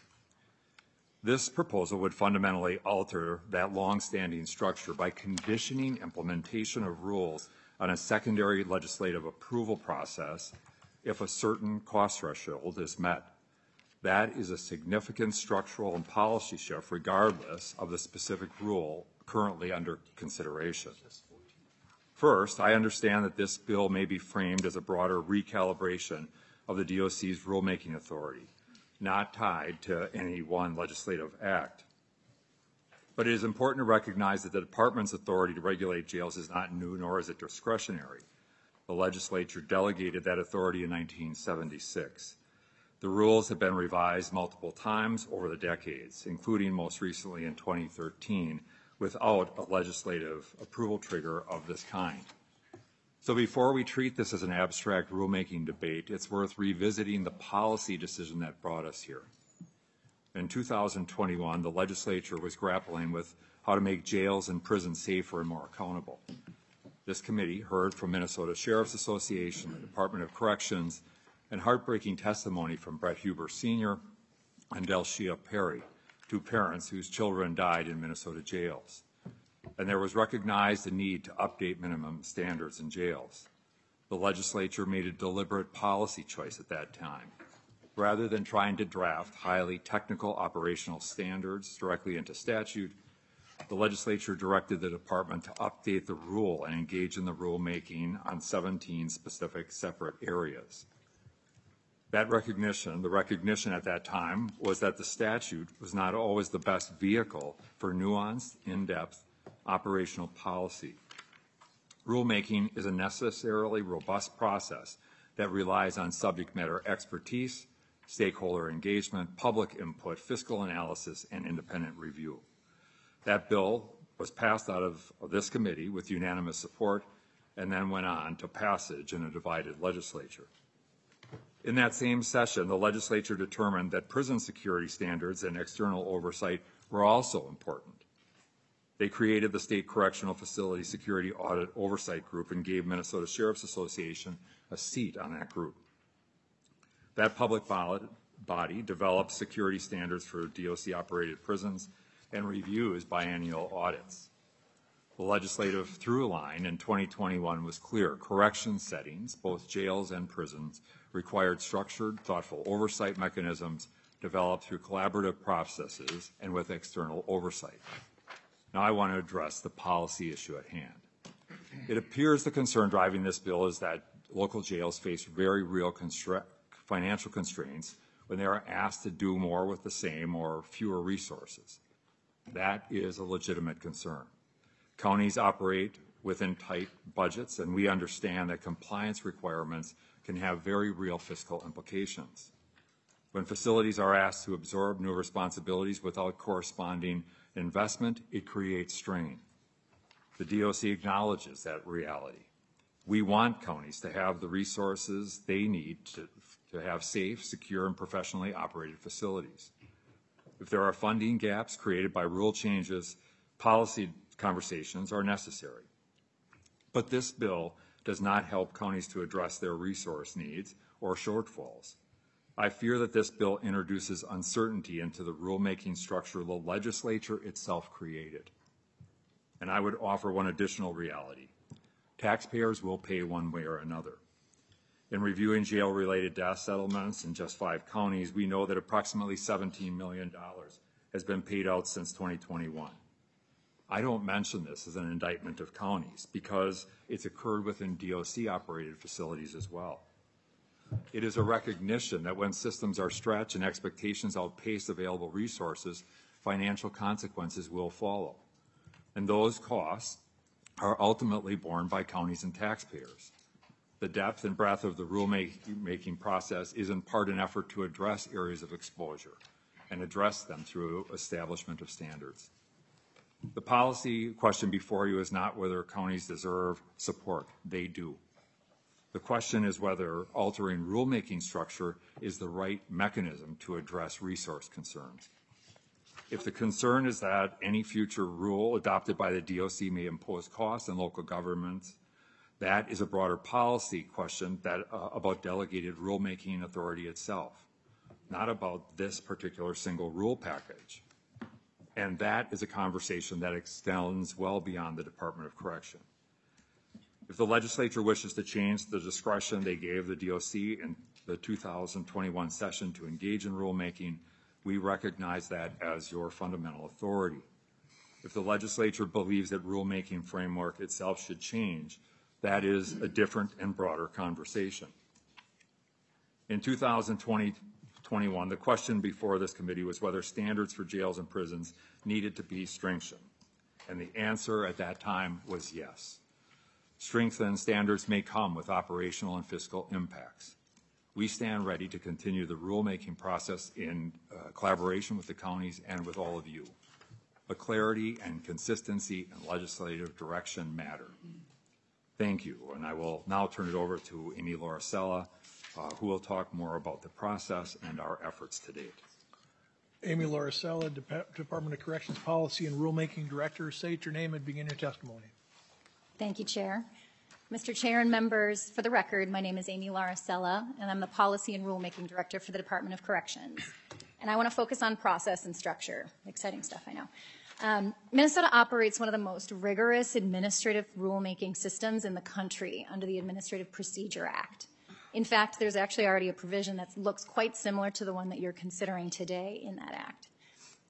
This proposal would fundamentally alter that long-standing structure by conditioning implementation of rules on a secondary legislative approval process if a certain cost threshold is met. That is a significant structural and policy shift regardless of the specific rule currently under consideration. First, I understand that this bill may be framed as a broader recalibration of the DOC's rulemaking authority, not tied to any one legislative act. But it is important to recognize that the department's authority to regulate jails is not new, nor is it discretionary. The legislature delegated that authority in 1976. The rules have been revised multiple times over the decades, including most recently in 2013, without a legislative approval trigger of this kind. So before we treat this as an abstract rulemaking debate, it's worth revisiting the policy decision that brought us here. In 2021, the legislature was grappling with how to make jails and prisons safer and more accountable. This committee heard from Minnesota Sheriff's Association, the Department of Corrections, and heartbreaking testimony from Brett Huber Sr. and Delshia Perry, two parents whose children died in Minnesota jails. And there was recognized a need to update minimum standards in jails. The legislature made a deliberate policy choice at that time. Rather than trying to draft highly technical operational standards directly into statute, the legislature directed the department to update the rule and engage in the rulemaking on 17 specific separate areas. That recognition, the recognition at that time, was that the statute was not always the best vehicle for nuanced, in-depth operational policy. Rulemaking is a necessarily robust process that relies on subject matter expertise, stakeholder engagement, public input, fiscal analysis, and independent review. That bill was passed out of this committee with unanimous support and then went on to passage in a divided legislature. In that same session, the legislature determined that prison security standards and external oversight were also important. They created the State Correctional Facility Security Audit Oversight Group and gave Minnesota Sheriff's Association a seat on that group. That public body develops security standards for DOC-operated prisons and reviews biennial audits. The legislative through line in 2021 was clear. Correction settings, both jails and prisons, required structured, thoughtful oversight mechanisms developed through collaborative processes and with external oversight. Now I want to address the policy issue at hand. It appears the concern driving this bill is that local jails face very real financial constraints when they are asked to do more with the same or fewer resources. That is a legitimate concern. Counties operate within tight budgets, and we understand that compliance requirements can have very real fiscal implications. When facilities are asked to absorb new responsibilities without corresponding investment, it creates strain. The DOC acknowledges that reality. We want counties to have the resources they need to have safe, secure, and professionally operated facilities. If there are funding gaps created by rule changes, policy conversations are necessary. But this bill does not help counties to address their resource needs or shortfalls. I fear that this bill introduces uncertainty into the rulemaking structure the legislature itself created. And I would offer one additional reality. Taxpayers will pay one way or another. In reviewing jail-related death settlements in just 5 counties, we know that approximately $17 million has been paid out since 2021. I don't mention this as an indictment of counties because it's occurred within DOC-operated facilities as well. It is a recognition that when systems are stretched and expectations outpace available resources, financial consequences will follow. And those costs are ultimately borne by counties and taxpayers. The depth and breadth of the rulemaking process is in part an effort to address areas of exposure and address them through establishment of standards. The policy question before you is not whether counties deserve support. They do. The question is whether altering rulemaking structure is the right mechanism to address resource concerns. If the concern is that any future rule adopted by the DOC may impose costs on local governments, that is a broader policy question about delegated rulemaking authority itself, not about this particular single rule package. And that is a conversation that extends well beyond the Department of Correction. If the legislature wishes to change the discretion they gave the DOC in the 2021 session to engage in rulemaking, we recognize that as your fundamental authority. If the legislature believes that rulemaking framework itself should change, that is a different and broader conversation. In 2021, the question before this committee was whether standards for jails and prisons needed to be strengthened. And the answer at that time was yes. Strengthened standards may come with operational and fiscal impacts. We stand ready to continue the rulemaking process in collaboration with the counties and with all of you. But clarity and consistency in legislative direction matter. Thank you, and I will now turn it over to Amy Lauricella, who will talk more about the process and our efforts to date. Amy Lauricella, Department of Corrections Policy and Rulemaking Director. State your name and begin your testimony. Thank you, Chair. Mr. Chair and members, for the record, my name is Amy Lauricella, and I'm the Policy and Rulemaking Director for the Department of Corrections. And I want to focus on process and structure. Exciting stuff, I know. Minnesota operates one of the most rigorous administrative rulemaking systems in the country under the Administrative Procedure Act. In fact, there's actually already a provision that looks quite similar to the one that you're considering today in that act.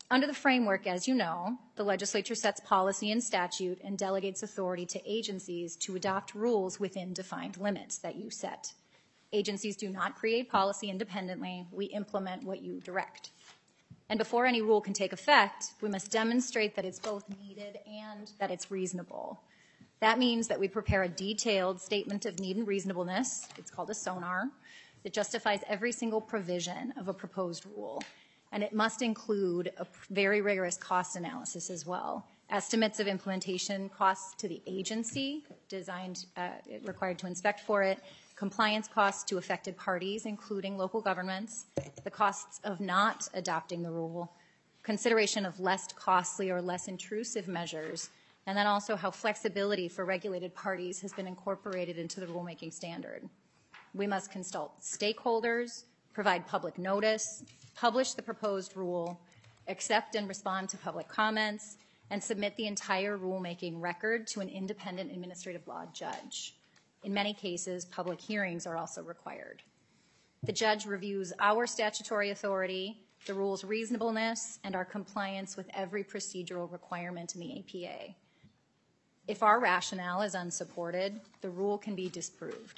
Under the framework, as you know, the legislature sets policy and statute and delegates authority to agencies to adopt rules within defined limits that you set. Agencies do not create policy independently. We implement what you direct. And before any rule can take effect, we must demonstrate that it's both needed and that it's reasonable. That means that we prepare a detailed statement of need and reasonableness, it's called a SONAR, that justifies every single provision of a proposed rule. And it must include a very rigorous cost analysis as well. Estimates of implementation costs to the agency required to inspect for it, compliance costs to affected parties, including local governments, the costs of not adopting the rule, consideration of less costly or less intrusive measures, and then also how flexibility for regulated parties has been incorporated into the rulemaking standard. We must consult stakeholders, provide public notice, publish the proposed rule, accept and respond to public comments, and submit the entire rulemaking record to an independent administrative law judge. In many cases, public hearings are also required. The judge reviews our statutory authority, the rule's reasonableness, and our compliance with every procedural requirement in the APA. If our rationale is unsupported, the rule can be disproved.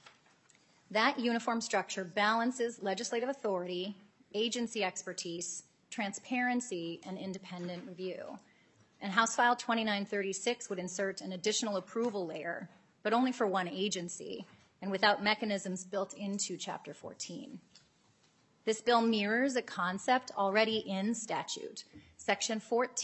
That uniform structure balances legislative authority, agency expertise, transparency, and independent review. And House File 2936 would insert an additional approval layer, but only for one agency, and without mechanisms built into Chapter 14. This bill mirrors a concept already in statute. Section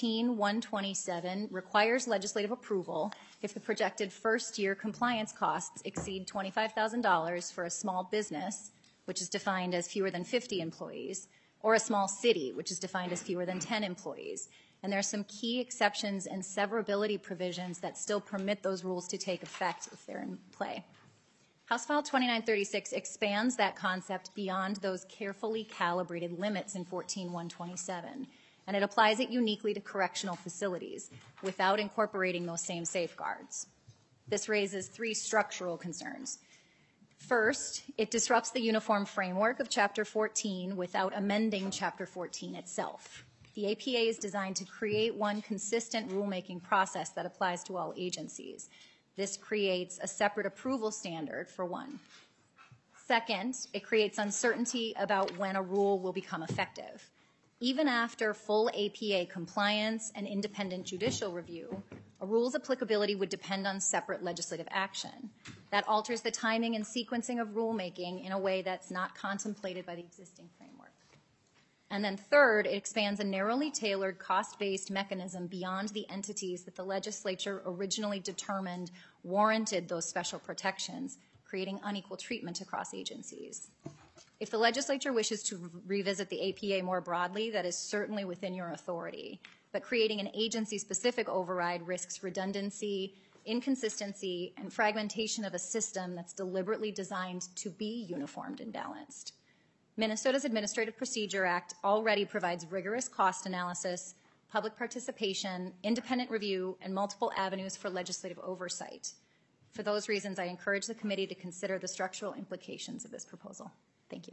14-127 requires legislative approval if the projected first-year compliance costs exceed $25,000 for a small business, which is defined as fewer than 50 employees, or a small city, which is defined as fewer than 10 employees. And there are some key exceptions and severability provisions that still permit those rules to take effect if they're in play. House File 2936 expands that concept beyond those carefully calibrated limits in 14-127, and it applies it uniquely to correctional facilities without incorporating those same safeguards. This raises three structural concerns. First, it disrupts the uniform framework of Chapter 14 without amending Chapter 14 itself. The APA is designed to create one consistent rulemaking process that applies to all agencies. This creates a separate approval standard, for one. Second, it creates uncertainty about when a rule will become effective. Even after full APA compliance and independent judicial review, a rule's applicability would depend on separate legislative action. That alters the timing and sequencing of rulemaking in a way that's not contemplated by the existing framework. And then third, it expands a narrowly tailored cost-based mechanism beyond the entities that the legislature originally determined warranted those special protections, creating unequal treatment across agencies. If the legislature wishes to revisit the APA more broadly, that is certainly within your authority. But creating an agency-specific override risks redundancy, inconsistency, and fragmentation of a system that's deliberately designed to be uniformed and balanced. Minnesota's Administrative Procedure Act already provides rigorous cost analysis, public participation, independent review, and multiple avenues for legislative oversight. For those reasons, I encourage the committee to consider the structural implications of this proposal. Thank you.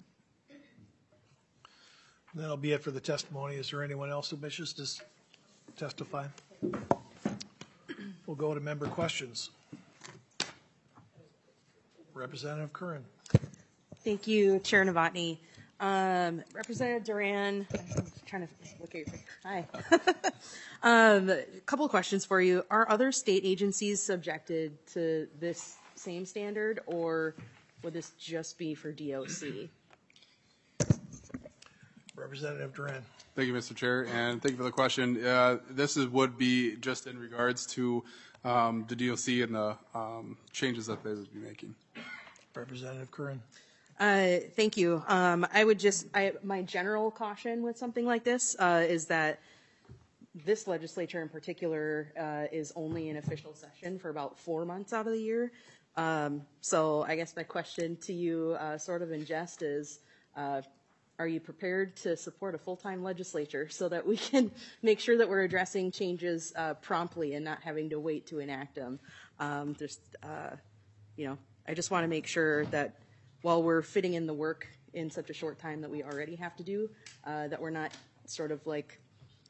That'll be it for the testimony. Is there anyone else who wishes to testify? We'll go to member questions. Representative Curran. Thank you, Chair Novotny. Representative Duran, I'm trying to look at your picture. Hi. A couple of questions for you. Are other state agencies subjected to this same standard, or would this just be for DOC? Representative Duran. Thank you, Mr. Chair, and thank you for the question. This would be just in regards to the DOC and the changes that they would be making. Representative Curran. Thank you. I would just, my general caution with something like this is that this legislature in particular is only in official session for about 4 months out of the year. So I guess my question to you, sort of in jest, is are you prepared to support a full-time legislature so that we can make sure that we're addressing changes promptly and not having to wait to enact them? I just want to make sure that while we're fitting in the work in such a short time that we already have to do, that we're not sort of like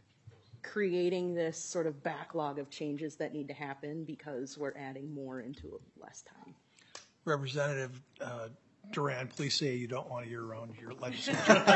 creating this sort of backlog of changes that need to happen because we're adding more into less time. Representative Duran, please say you don't want to hear around your legislature.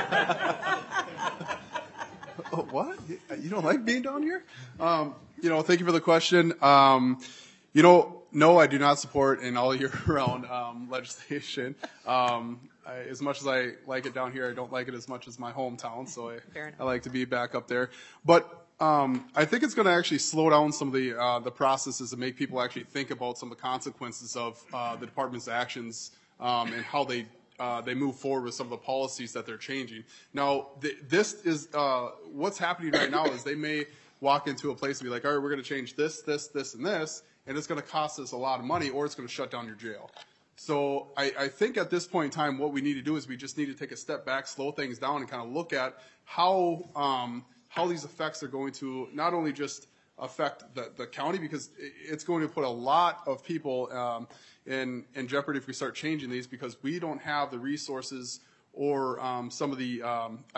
Oh, what? You don't like being down here? Thank you for the question. No, I do not support an all year round legislation. As much as I like it down here, I don't like it as much as my hometown, so I like to be back up there. But I think it's going to actually slow down some of the processes and make people actually think about some of the consequences of the department's actions and how they move forward with some of the policies that they're changing. Now, this is what's happening right now is they may walk into a place and be like, all right, we're going to change this, this, this, and this, and it's going to cost us a lot of money, or it's going to shut down your jail. So I think at this point in time, what we need to do is we just need to take a step back, slow things down, and kind of look at how these effects are going to not only just affect the county, because it's going to put a lot of people in jeopardy if we start changing these, because we don't have the resources or some of the,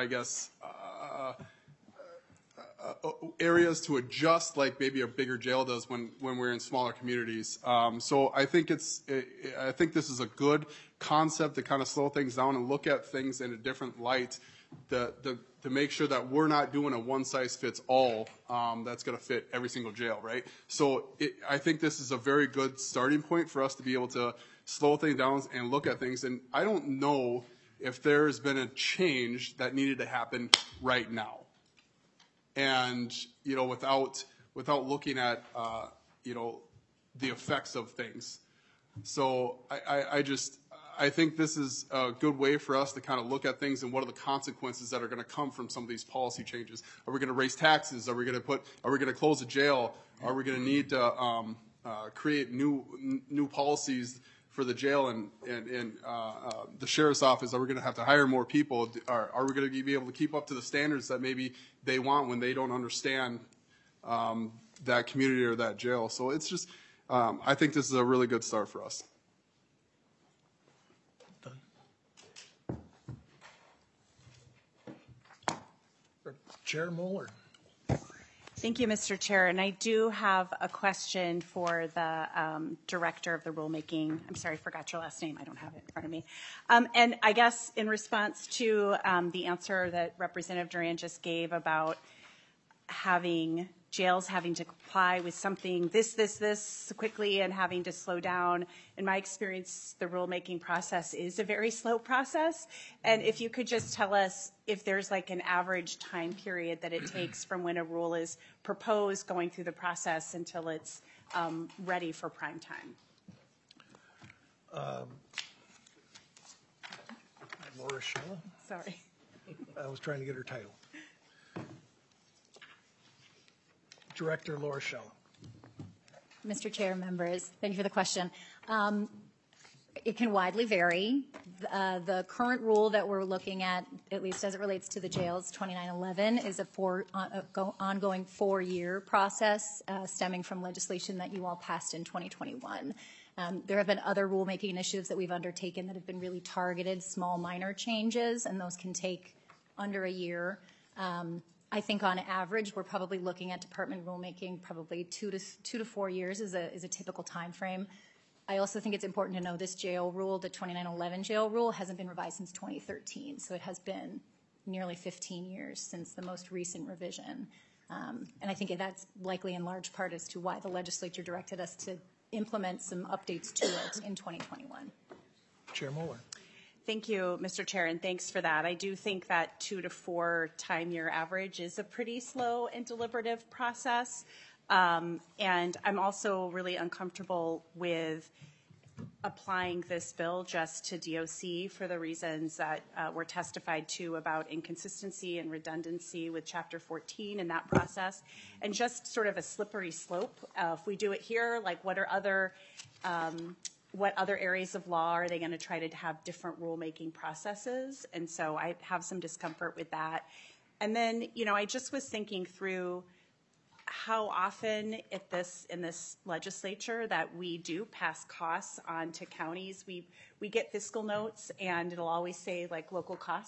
areas to adjust like maybe a bigger jail does when we're in smaller communities. So I think I think this is a good concept to kind of slow things down and look at things in a different light to make sure that we're not doing a one-size-fits-all that's going to fit every single jail, right? So I think this is a very good starting point for us to be able to slow things down and look at things. And I don't know if there's been a change that needed to happen right now. And, without looking at, the effects of things. So I think this is a good way for us to kind of look at things and what are the consequences that are going to come from some of these policy changes. Are we going to raise taxes? Are we going to close a jail? Are we going to need to create new policies for the jail and the sheriff's office? Are we going to have to hire more people? Are we going to be able to keep up to the standards that maybe they want when they don't understand that community or that jail? So it's just, I think this is a really good start for us. Chair Moeller. Thank you, Mr. Chair. And I do have a question for the Director of the Rulemaking. I'm sorry, I forgot your last name. I don't have it in front of me. And I guess in response to the answer that Representative Duran just gave about jails having to comply with something this quickly and having to slow down. In my experience, the rulemaking process is a very slow process. And if you could just tell us if there's like an average time period that it takes from when a rule is proposed going through the process until it's ready for prime time. Laura Schella? Sorry. I was trying to get her title. Director Laura Schella. Mr. Chair, members, thank you for the question. It can widely vary. The current rule that we're looking at least as it relates to the jails, 2911, is a ongoing 4-year process stemming from legislation that you all passed in 2021. There have been other rulemaking initiatives that we've undertaken that have been really targeted, small, minor changes, and those can take under a year. I think on average, we're probably looking at department rulemaking probably 2 to 4 years is a typical time frame. I also think it's important to know this jail rule, the 2911 jail rule, hasn't been revised since 2013. So it has been nearly 15 years since the most recent revision. And I think that's likely in large part as to why the legislature directed us to implement some updates to it in 2021. Chair Moeller. Thank you, Mr. Chair, and thanks for that. I do think that 2 to 4 time year average is a pretty slow and deliberative process. And I'm also really uncomfortable with applying this bill just to DOC for the reasons that were testified to about inconsistency and redundancy with Chapter 14 in that process, and just sort of a slippery slope. If we do it here, like what other areas of law are they going to try to have different rulemaking processes? And so I have some discomfort with that. And then, I just was thinking through how often in this legislature that we do pass costs on to counties. We get fiscal notes and it'll always say like local cost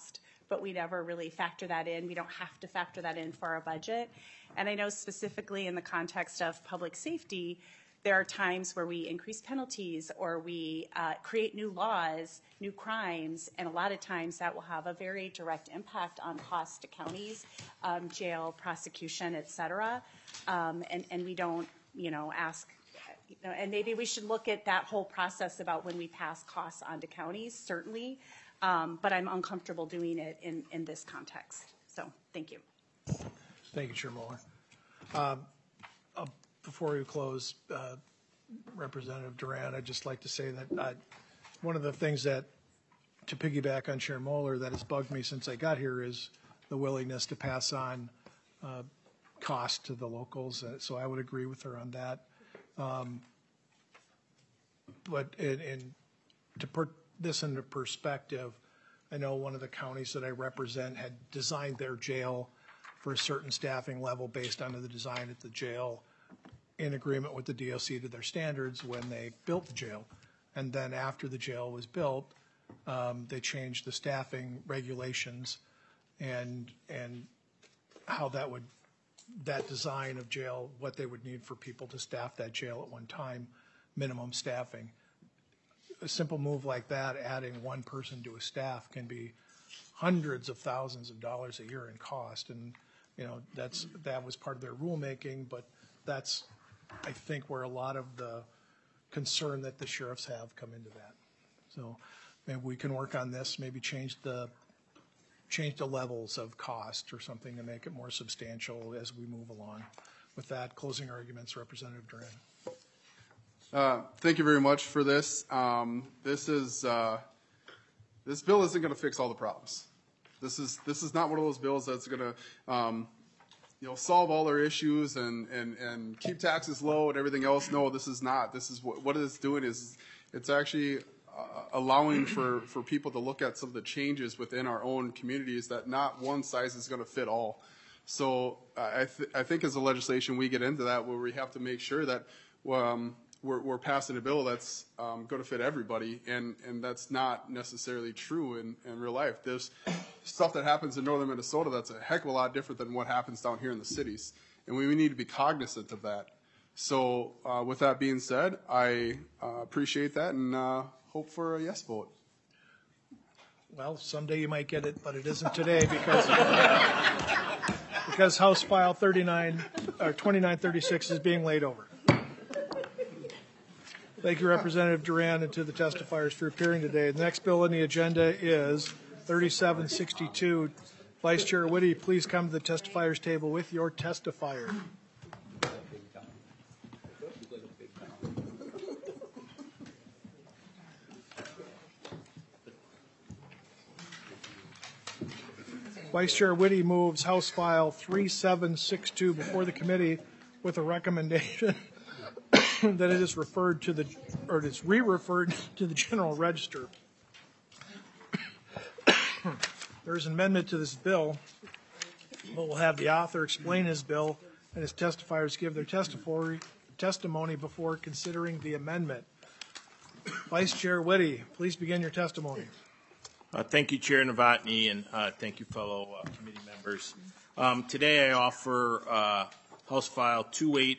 but we never really factor that in. We don't have to factor that in for our budget. And I know specifically in the context of public safety, there are times where we increase penalties or we create new laws, new crimes, and a lot of times that will have a very direct impact on costs to counties, jail, prosecution, et cetera. And we don't, ask, and maybe we should look at that whole process about when we pass costs on to counties, certainly, but I'm uncomfortable doing it in this context. So, thank you. Thank you, Chair Mueller. Before we close, Representative Duran, I'd just like to say that one of the things that, to piggyback on Chair Mueller, that has bugged me since I got here is the willingness to pass on cost to the locals. So I would agree with her on that. But to put this into perspective, I know one of the counties that I represent had designed their jail for a certain staffing level based on the design at the jail in agreement with the DOC to their standards when they built the jail. And then after the jail was built, they changed the staffing regulations and how that design of jail, what they would need for people to staff that jail at one time, minimum staffing. A simple move like that, adding one person to a staff, can be hundreds of thousands of dollars a year in cost. And, that was part of their rulemaking, but that's, I think, where a lot of the concern that the sheriffs have come into that. So maybe we can work on this, maybe change the levels of cost or something to make it more substantial as we move along. With that, closing arguments, Representative Duran. Thank you very much for this. This bill isn't going to fix all the problems. This is not one of those bills that's going to solve all our issues and keep taxes low and everything else. No, this is not. This is what it's doing is it's actually allowing for people to look at some of the changes within our own communities that not one size is going to fit all. So I think as a legislation we get into that where we have to make sure that we're passing a bill that's going to fit everybody, and that's not necessarily true in real life. There's stuff that happens in northern Minnesota that's a heck of a lot different than what happens down here in the cities, and we need to be cognizant of that. So with that being said, I appreciate that and hope for a yes vote. Well, someday you might get it, but it isn't today because House File 2936 is being laid over. Thank you, Representative Duran, and to the testifiers for appearing today. The next bill on the agenda is 3762. Vice Chair Whitty, please come to the testifiers table with your testifier. Vice Chair Whitty moves House File 3762 before the committee with a recommendation that it is referred to it is re-referred to the General Register. There is an amendment to this bill, but we'll have the author explain his bill and his testifiers give their testimony before considering the amendment. Vice Chair Whitty, please begin your testimony. Thank you, Chair Novotny, and thank you, fellow committee members. Today I offer House File 28.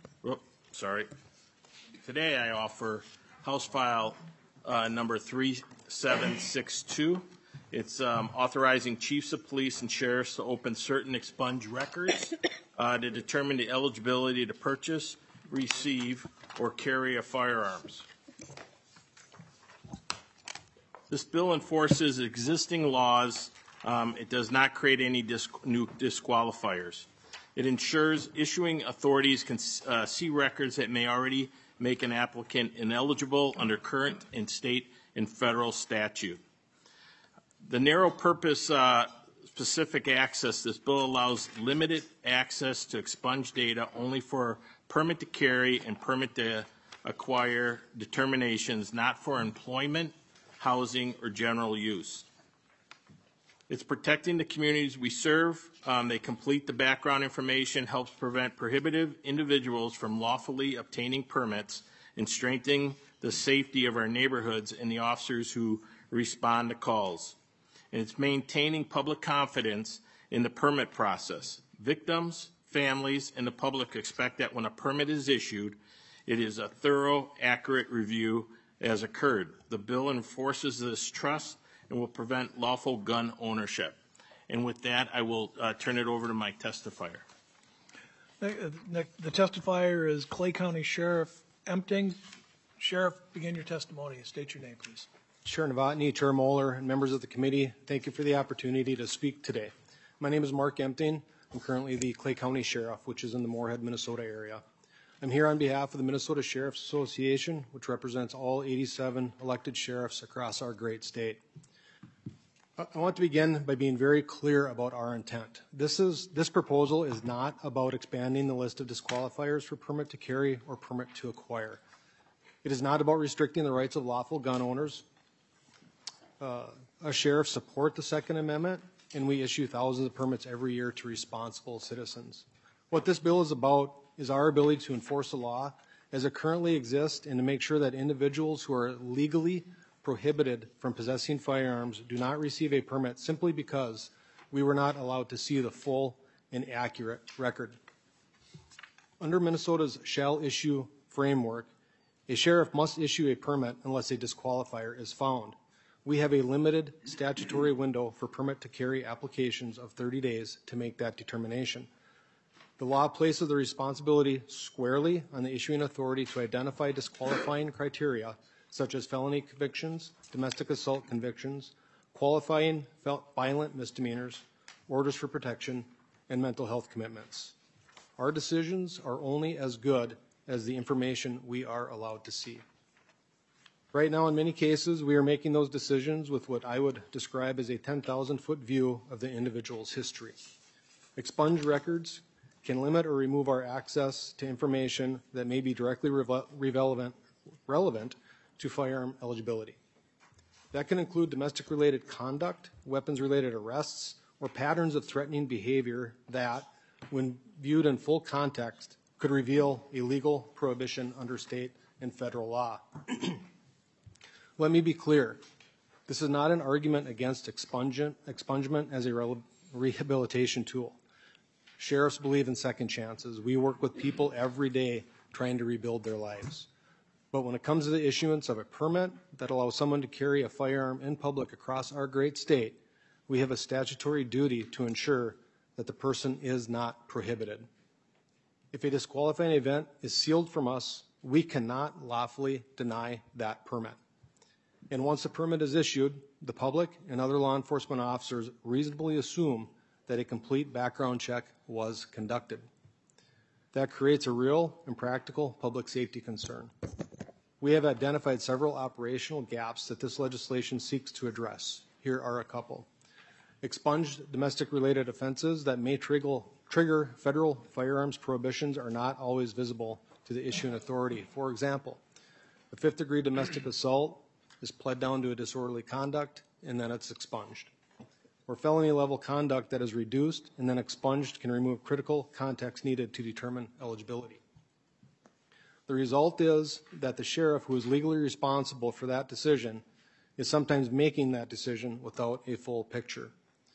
Today I offer House File number 3762. It's authorizing chiefs of police and sheriffs to open certain expunged records to determine the eligibility to purchase, receive, or carry a firearms. This bill enforces existing laws. It does not create any new disqualifiers. It ensures issuing authorities can see records that may already make an applicant ineligible under current and state and federal statute. The narrow purpose specific access, this bill allows limited access to expunged data only for permit to carry and permit to acquire determinations, not for employment, housing, or general use. It's protecting the communities we serve. They complete the background information, helps prevent prohibitive individuals from lawfully obtaining permits, and strengthening the safety of our neighborhoods and the officers who respond to calls. and it's maintaining public confidence in the permit process. Victims, families, and the public expect that when a permit is issued, it is a thorough, accurate review as occurred. The bill enforces this trust and will prevent lawful gun ownership. And with that, I will turn it over to my testifier. The testifier is Clay County Sheriff Empting. Sheriff, begin your testimony. State your name, please. Chair Novotny, Chair Moeller, and members of the committee, thank you for the opportunity to speak today. My name is Mark Empting. I'm currently the Clay County Sheriff, which is in the Moorhead, Minnesota area. I'm here on behalf of the Minnesota Sheriff's Association, which represents all 87 elected sheriffs across our great state. I want to begin by being very clear about our intent. This proposal is not about expanding the list of disqualifiers for permit to carry or permit to acquire. It is not about restricting the rights of lawful gun owners. Our sheriffs support the Second Amendment, and we issue thousands of permits every year to responsible citizens. What this bill is about is our ability to enforce the law as it currently exists and to make sure that individuals who are legally prohibited from possessing firearms do not receive a permit simply because we were not allowed to see the full and accurate record. Under Minnesota's shall issue framework, a sheriff must issue a permit unless a disqualifier is found. We have a limited statutory window for permit to carry applications of 30 days to make that determination. The law places the responsibility squarely on the issuing authority to identify disqualifying criteria such as felony convictions, domestic assault convictions, qualifying violent misdemeanors, orders for protection, and mental health commitments. Our decisions are only as good as the information we are allowed to see. Right now, in many cases, we are making those decisions with what I would describe as a 10,000-foot view of the individual's history. Expunged records can limit or remove our access to information that may be directly relevant to firearm eligibility. That can include domestic-related conduct, weapons-related arrests, or patterns of threatening behavior that, when viewed in full context, could reveal a legal prohibition under state and federal law. Let me be clear. This is not an argument against expungement as a rehabilitation tool. Sheriffs believe in second chances. We work with people every day trying to rebuild their lives. But when it comes to the issuance of a permit that allows someone to carry a firearm in public across our great state, we have a statutory duty to ensure that the person is not prohibited. If a disqualifying event is sealed from us, we cannot lawfully deny that permit. And once a permit is issued, the public and other law enforcement officers reasonably assume that a complete background check was conducted. That creates a real and practical public safety concern. We have identified several operational gaps that this legislation seeks to address. Here are a couple. Expunged domestic-related offenses that may trigger federal firearms prohibitions are not always visible to the issuing authority. For example, a fifth-degree domestic assault is pled down to a disorderly conduct, and then it's expunged. Or felony-level conduct that is reduced and then expunged can remove critical context needed to determine eligibility. The result is that the sheriff who is legally responsible for that decision is sometimes making that decision without a full picture.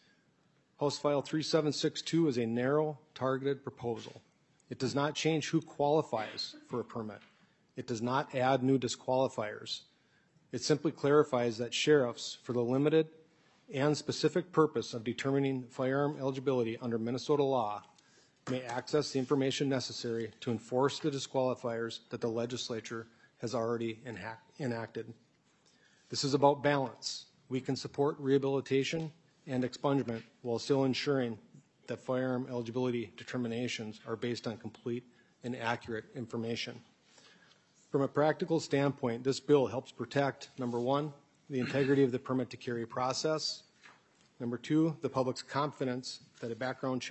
House File 3762 is a narrow, targeted proposal. It does not change who qualifies for a permit. It does not add new disqualifiers. It simply clarifies that sheriffs, for the limited and specific purpose of determining firearm eligibility under Minnesota law, may access the information necessary to enforce the disqualifiers that the legislature has already enacted. This is about balance. We can support rehabilitation and expungement while still ensuring that firearm eligibility determinations are based on complete and accurate information. From a practical standpoint, this bill helps protect, number one, the integrity of the permit to carry process. Number two, the public's confidence that the background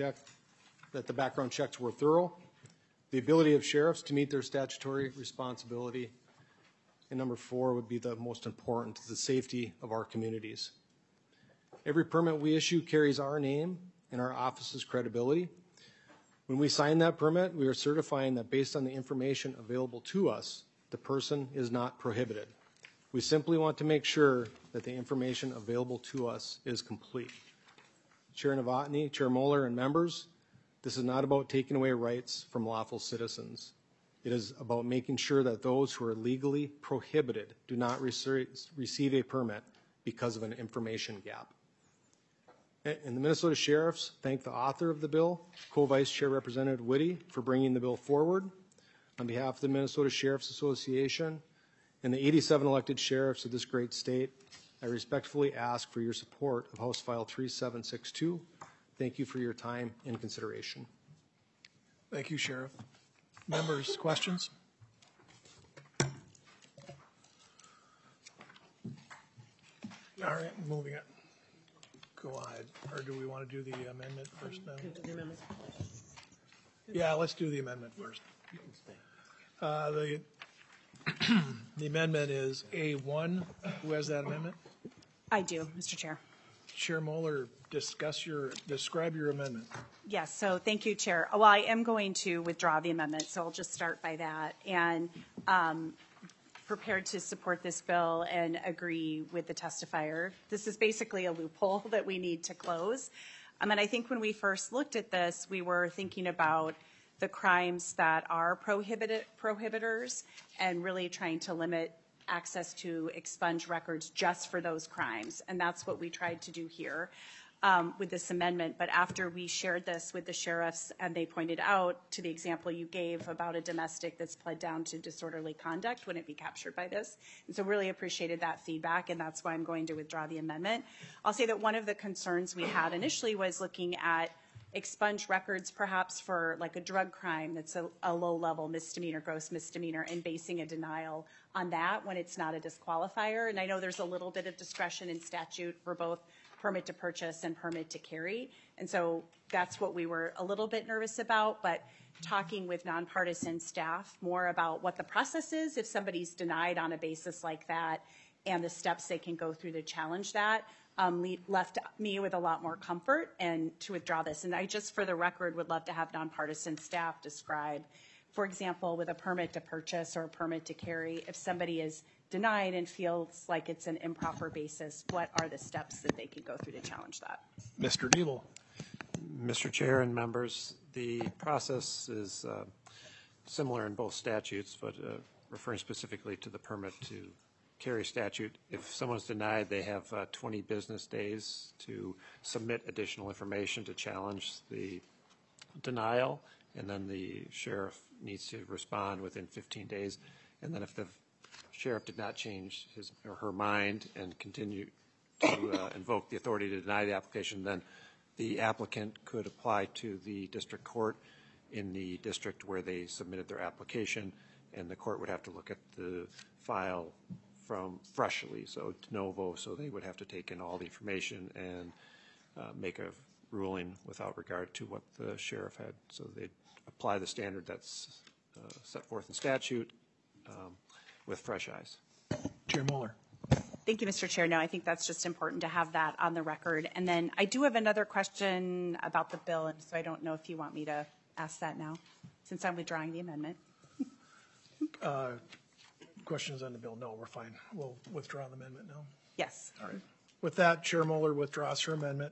checks were thorough. The ability of sheriffs to meet their statutory responsibility. And number four would be the most important, the safety of our communities. Every permit we issue carries our name and our office's credibility. When we sign that permit, we are certifying that based on the information available to us, the person is not prohibited. We simply want to make sure that the information available to us is complete. Chair Novotny, Chair Moeller, and members, this is not about taking away rights from lawful citizens. It is about making sure that those who are legally prohibited do not receive a permit because of an information gap. And the Minnesota Sheriffs thank the author of the bill, Co-Vice Chair Representative Whitty, for bringing the bill forward. On behalf of the Minnesota Sheriffs Association and the 87 elected sheriffs of this great state, I respectfully ask for your support of House File 3762. Thank you for your time and consideration. Thank you, Sheriff. Members, questions? All right, moving it. Go ahead. Or do we want to do the amendment first then? Yeah, let's do the amendment first. The amendment is A1. Who has that amendment? I do, Mr. Chair. Chair Moeller, describe your amendment. Yes, so thank you, Chair. Well, I am going to withdraw the amendment, so I'll just start by that. And prepared to support this bill and agree with the testifier. This is basically a loophole that we need to close. And I think when we first looked at this, we were thinking about the crimes that are prohibitors and really trying to limit access to expunge records just for those crimes. And that's what we tried to do here with this amendment. But after we shared this with the sheriffs and they pointed out to the example you gave about a domestic that's pled down to disorderly conduct, wouldn't it be captured by this? And so really appreciated that feedback, and that's why I'm going to withdraw the amendment. I'll say that one of the concerns we had initially was looking at expunge records perhaps for like a drug crime that's a low-level misdemeanor, gross misdemeanor, and basing a denial on that when it's not a disqualifier. And I know there's a little bit of discretion in statute for both permit to purchase and permit to carry. And so that's what we were a little bit nervous about, but talking with nonpartisan staff more about what the process is if somebody's denied on a basis like that and the steps they can go through to challenge that, left me with a lot more comfort and to withdraw this. And I just, for the record, would love to have nonpartisan staff describe, for example, with a permit to purchase or a permit to carry, if somebody is denied and feels like it's an improper basis, what are the steps that they can go through to challenge that? Mr. Nebel. Mr. Chair and members, the process is similar in both statutes, but referring specifically to the permit to carry statute, if someone's denied, they have 20 business days to submit additional information to challenge the denial, and then the sheriff needs to respond within 15 days. And then if the sheriff did not change his or her mind and continue to invoke the authority to deny the application, then the applicant could apply to the district court in the district where they submitted their application, and the court would have to look at the file from freshly, so de novo, so they would have to take in all the information and make a ruling without regard to what the sheriff had. So they'd apply the standard that's set forth in statute with fresh eyes. Chair Moeller. Thank you, Mr. Chair. No, I think that's just important to have that on the record. And then I do have another question about the bill, and so I don't know if you want me to ask that now, since I'm withdrawing the amendment. Questions on the bill? No, we're fine. We'll withdraw the amendment now. Yes. All right. With that, Chair Moeller withdraws her amendment.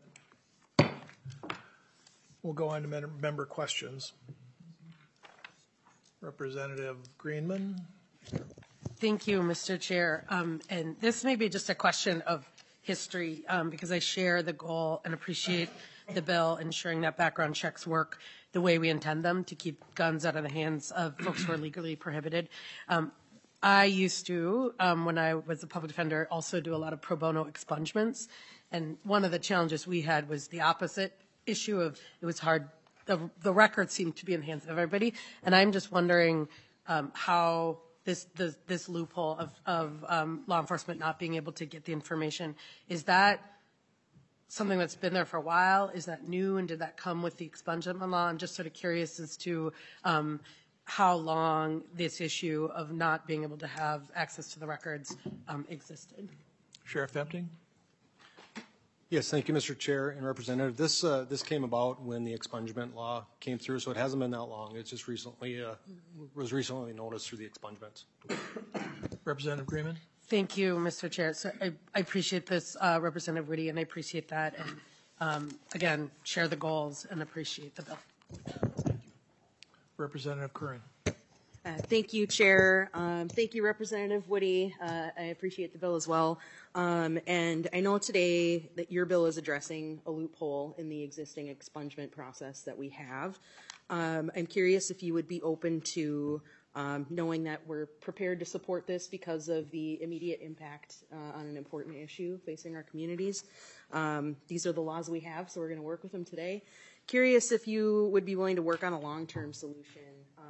We'll go on to member questions. Representative Greenman. Thank you, Mr. Chair. And this may be just a question of history because I share the goal and appreciate the bill ensuring that background checks work the way we intend them to keep guns out of the hands of folks who are legally prohibited. I used to, when I was a public defender, also do a lot of pro bono expungements. And one of the challenges we had was the opposite issue of it was hard. The records seemed to be in the hands of everybody. And I'm just wondering how this loophole of law enforcement not being able to get the information, is that something that's been there for a while? Is that new, and did that come with the expungement law? I'm just sort of curious as to how long this issue of not being able to have access to the records existed. Sheriff Epting. Yes, thank you, Mr. Chair and Representative. This came about when the expungement law came through, so it hasn't been that long. It's just recently was recently noticed through the expungements. Representative Greenman. Thank you, Mr. Chair. So I appreciate this, Representative Whitty, and I appreciate that. And again, share the goals and appreciate the bill. Representative Curran. Thank you, Chair. Thank you, Representative Whitty. I appreciate the bill as well. And I know today that your bill is addressing a loophole in the existing expungement process that we have. I'm curious if you would be open to knowing that we're prepared to support this because of the immediate impact on an important issue facing our communities. These are the laws we have, so we're going to work with them today. Curious if you would be willing to work on a long-term solution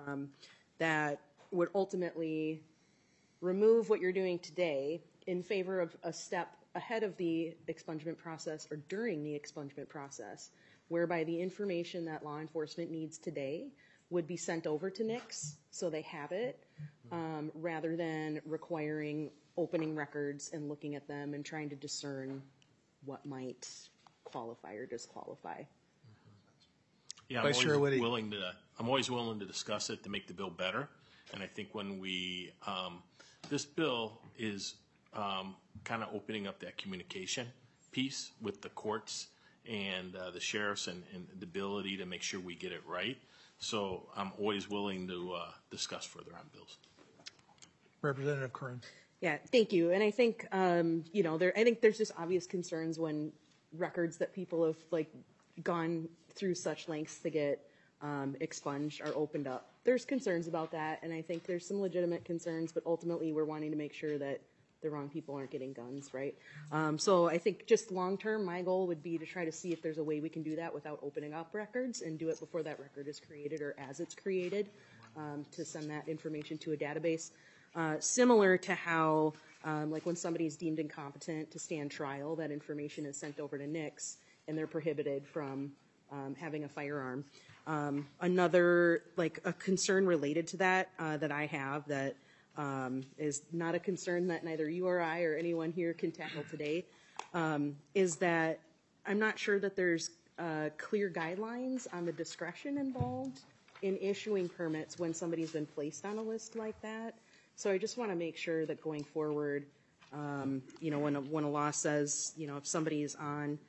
that would ultimately remove what you're doing today in favor of a step ahead of the expungement process or during the expungement process, whereby the information that law enforcement needs today would be sent over to NICS so they have it, rather than requiring opening records and looking at them and trying to discern what might qualify or disqualify. Yeah, Vice Chair Whitty. I'm always willing to discuss it to make the bill better. And I think when we, this bill is kind of opening up that communication piece with the courts and the sheriffs and the ability to make sure we get it right. So I'm always willing to discuss further on bills. Representative Curran. Yeah, thank you. And I think, you know, I think there's just obvious concerns when records that people have like gone through such lengths to get expunged are opened up. There's concerns about that, and I think there's some legitimate concerns, but ultimately we're wanting to make sure that the wrong people aren't getting guns, right? So I think just long-term, my goal would be to try to see if there's a way we can do that without opening up records and do it before that record is created or as it's created, to send that information to a database. Similar to how, like when somebody's deemed incompetent to stand trial, that information is sent over to NICS and they're prohibited from having a firearm. Another, like a concern related to that, that I have that is not a concern that neither you or I or anyone here can tackle today, is that I'm not sure that there's clear guidelines on the discretion involved in issuing permits when somebody's been placed on a list like that. So I just want to make sure that going forward, you know, when a law says, you know, if somebody is on,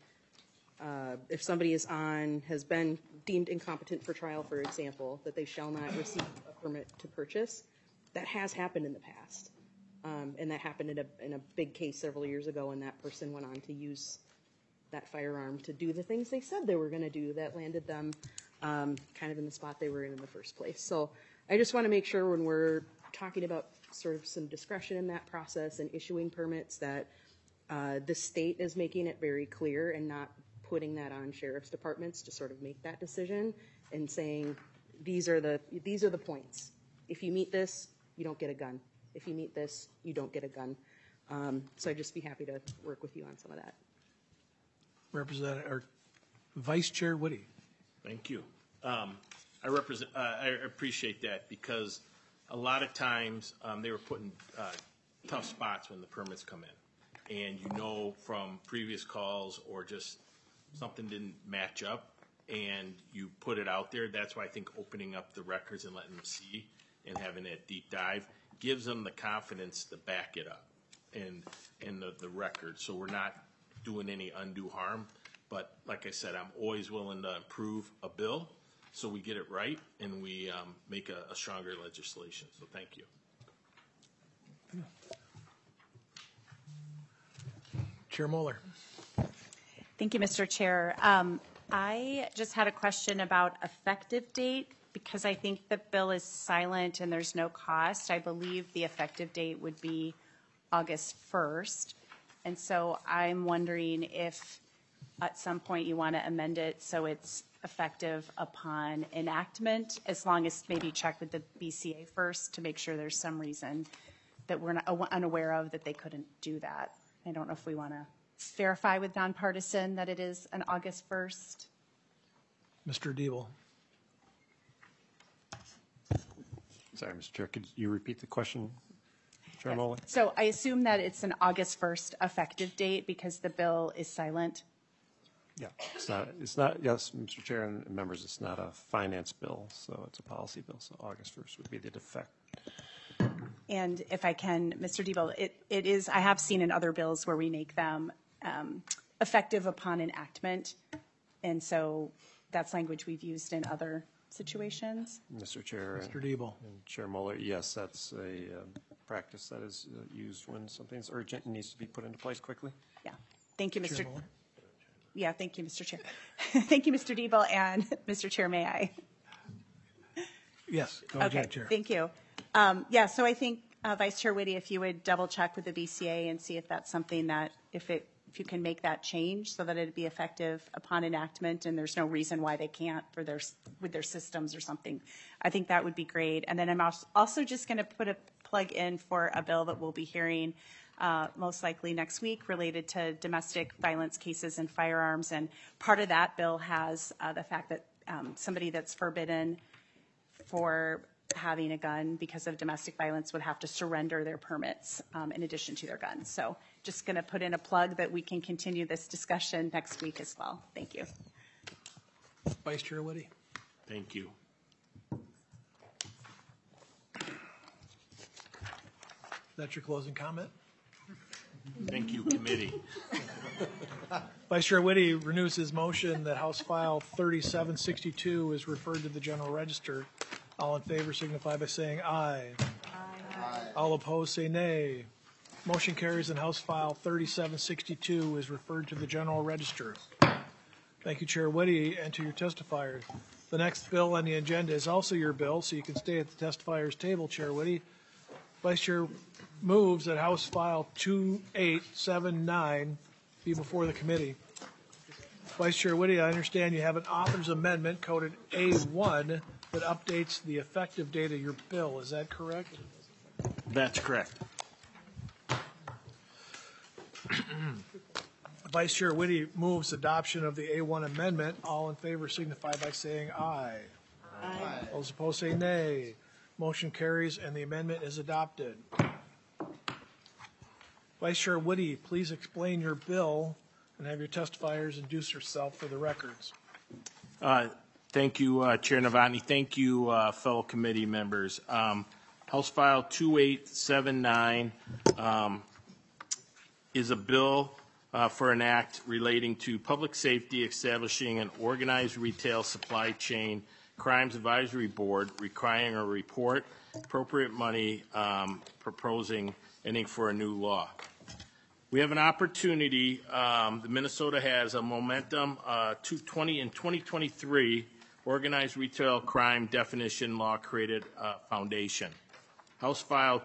has been deemed incompetent for trial, for example, that they shall not receive a permit to purchase. That has happened in the past. And that happened in a big case several years ago, and that person went on to use that firearm to do the things they said they were going to do that landed them kind of in the spot they were in the first place. So I just want to make sure when we're talking about sort of some discretion in that process and issuing permits that the state is making it very clear and not putting that on sheriff's departments to sort of make that decision and saying these are the points. If you meet this, you don't get a gun. If you meet this, you don't get a gun. So I'd just be happy to work with you on some of that. Vice Chair Whitty. Thank you. I appreciate that because a lot of times they were put in tough spots when the permits come in. And you know from previous calls or just something didn't match up and you put it out there. That's why I think opening up the records and letting them see and having that deep dive gives them the confidence to back it up and the record. So we're not doing any undue harm. But like I said, I'm always willing to improve a bill so we get it right and we make a stronger legislation. So thank you. Chair Moeller. Thank you, Mr. Chair. I just had a question about effective date because I think the bill is silent and there's no cost. I believe the effective date would be August 1st. And so I'm wondering if at some point you want to amend it so it's effective upon enactment, as long as maybe check with the BCA first to make sure there's some reason that we're not unaware of that they couldn't do that. I don't know if we want to verify with nonpartisan that it is an August 1st. Mr. Diebel. Sorry, Mr. Chair, could you repeat the question, Chair Moeller? So I assume that it's an August 1st effective date because the bill is silent. Yeah, it's not, yes, Mr. Chair and members, it's not a finance bill, so it's a policy bill, so August 1st would be the And if I can, Mr. Diebel, it is, I have seen in other bills where we make them effective upon enactment. And so that's language we've used in other situations. Mr. Chair. Mr. Diebel. And Chair Mueller, yes, that's a practice that is used when something's urgent and needs to be put into place quickly. Yeah. Thank you, Mr. Yeah, thank you, Mr. Chair. Thank you, Mr. Diebel, and Mr. Chair, may I? Yes, go Okay, ahead, Chair. thank you. Yeah, so I think Vice Chair Whitty, if you would double check with the BCA and see if that's something that, if you can make that change so that it'd be effective upon enactment, and there's no reason why they can't for with their systems or something. I think that would be great. And then I'm also just going to put a plug in for a bill that we'll be hearing most likely next week related to domestic violence cases and firearms. And part of that bill has the fact that somebody that's forbidden for having a gun because of domestic violence would have to surrender their permits in addition to their guns. So just going to put in a plug that we can continue this discussion next week as well. Thank you. Vice Chair Whitty. Thank you. That's your closing comment? Thank you, committee. Vice Chair Whitty renews his motion that House File 3762 is referred to the General Register. All in favor signify by saying aye. Aye. All opposed say nay. Motion carries and House File 3762 is referred to the General Register. Thank you, Chair Whitty, and to your testifiers. The next bill on the agenda is also your bill, so you can stay at the testifiers' table, Chair Whitty. Vice Chair moves that House File 2879 be before the committee. Vice Chair Whitty, I understand you have an author's amendment coded A1 that updates the effective date of your bill. Is that correct? That's correct. Vice Chair Whitty moves adoption of the A1 amendment. All in favor signify by saying aye. Aye. Those opposed say nay. Motion carries and the amendment is adopted. Vice Chair Whitty, please explain your bill and have your testifiers introduce yourself for the records. Thank you, Chair Novotny. Thank you, fellow committee members. House File 2879 is a bill for an act relating to public safety, establishing an organized retail supply chain crimes advisory board, requiring a report, appropriate money, proposing ending for a new law. We have an opportunity. The Minnesota has a momentum. 2023 organized retail crime definition law created foundation. House File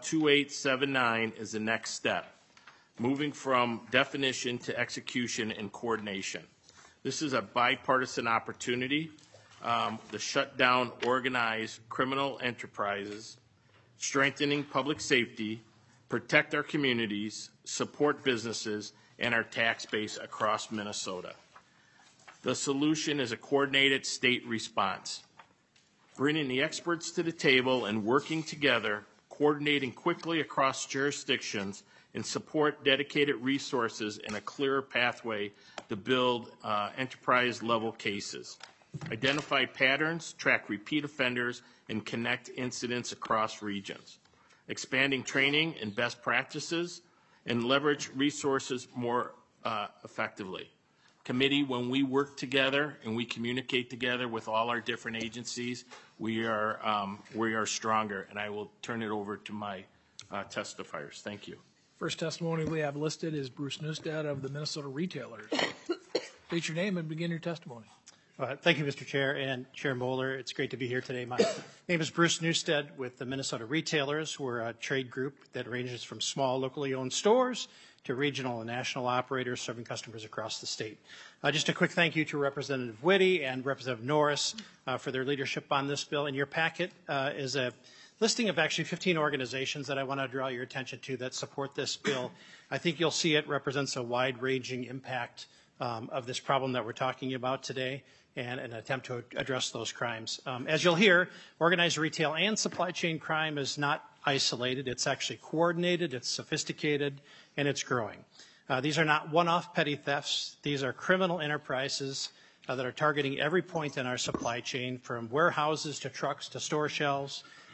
2879 is the next step, moving from definition to execution and coordination. This is a bipartisan opportunity to shut down organized criminal enterprises, strengthening public safety, protect our communities, support businesses, and our tax base across Minnesota. The solution is a coordinated state response, bringing the experts to the table and working together, coordinating quickly across jurisdictions, and support dedicated resources and a clearer pathway to build enterprise-level cases. Identify patterns, track repeat offenders, and connect incidents across regions. Expanding training and best practices, and leverage resources more effectively. Committee, when we work together and we communicate together with all our different agencies, we are stronger. And I will turn it over to my testifiers. Thank you. First testimony we have listed is Bruce Newstead of the Minnesota Retailers. State your name and begin your testimony. Thank you, Mr. Chair and Chair Moeller. It's great to be here today. My name is Bruce Newstead with the Minnesota Retailers. We're a trade group that ranges from small locally owned stores to regional and national operators serving customers across the state. Just a quick thank you to Representative Whitty and Representative Norris for their leadership on this bill. In your packet is a listing of actually 15 organizations that I want to draw your attention to that support this bill. I think you'll see it represents a wide-ranging impact of this problem that we're talking about today and an attempt to address those crimes. As you'll hear, organized retail and supply chain crime is not isolated. It's actually coordinated, it's sophisticated, and it's growing. These are not one-off petty thefts. These are criminal enterprises that are targeting every point in our supply chain, from warehouses to trucks to store shelves,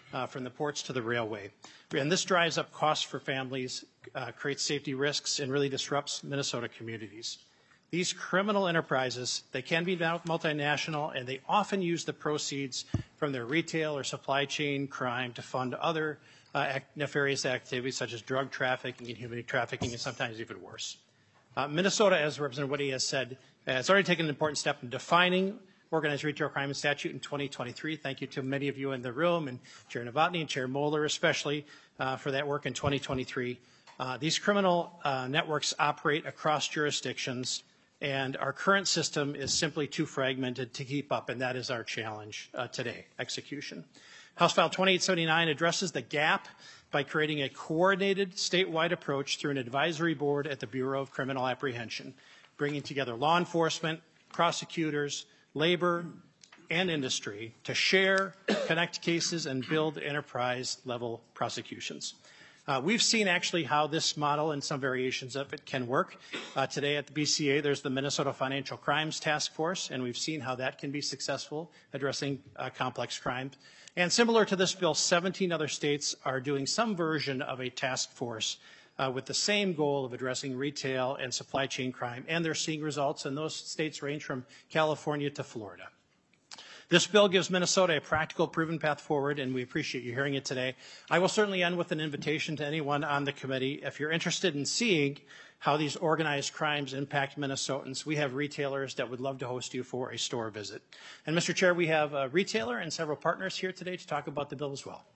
from the ports to the railway. And this drives up costs for families, creates safety risks, and really disrupts Minnesota communities. These criminal enterprises, they can be multinational, and they often use the proceeds from their retail or supply chain crime to fund other nefarious activities such as drug trafficking and human trafficking, and sometimes even worse. Minnesota, as Representative Woody has said, has already taken an important step in defining organized retail crime and statute in 2023. Thank you to many of you in the room, and Chair Novotny and Chair Moeller especially for that work in 2023. These criminal networks operate across jurisdictions, and our current system is simply too fragmented to keep up, and that is our challenge today, execution. House File 2879 addresses the gap by creating a coordinated statewide approach through an advisory board at the Bureau of Criminal Apprehension, bringing together law enforcement, prosecutors, labor, and industry to share, connect cases, and build enterprise-level prosecutions. We've seen actually how this model and some variations of it can work. Today at the BCA, there's the Minnesota Financial Crimes Task Force, and we've seen how that can be successful addressing complex crimes. And similar to this bill, 17 other states are doing some version of a task force with the same goal of addressing retail and supply chain crime, and they're seeing results, and those states range from California to Florida. This bill gives Minnesota a practical, proven path forward, and we appreciate you hearing it today. I will certainly end with an invitation to anyone on the committee. If you're interested in seeing how these organized crimes impact Minnesotans, we have retailers that would love to host you for a store visit. And Mr. Chair, we have a retailer and several partners here today to talk about the bill as well.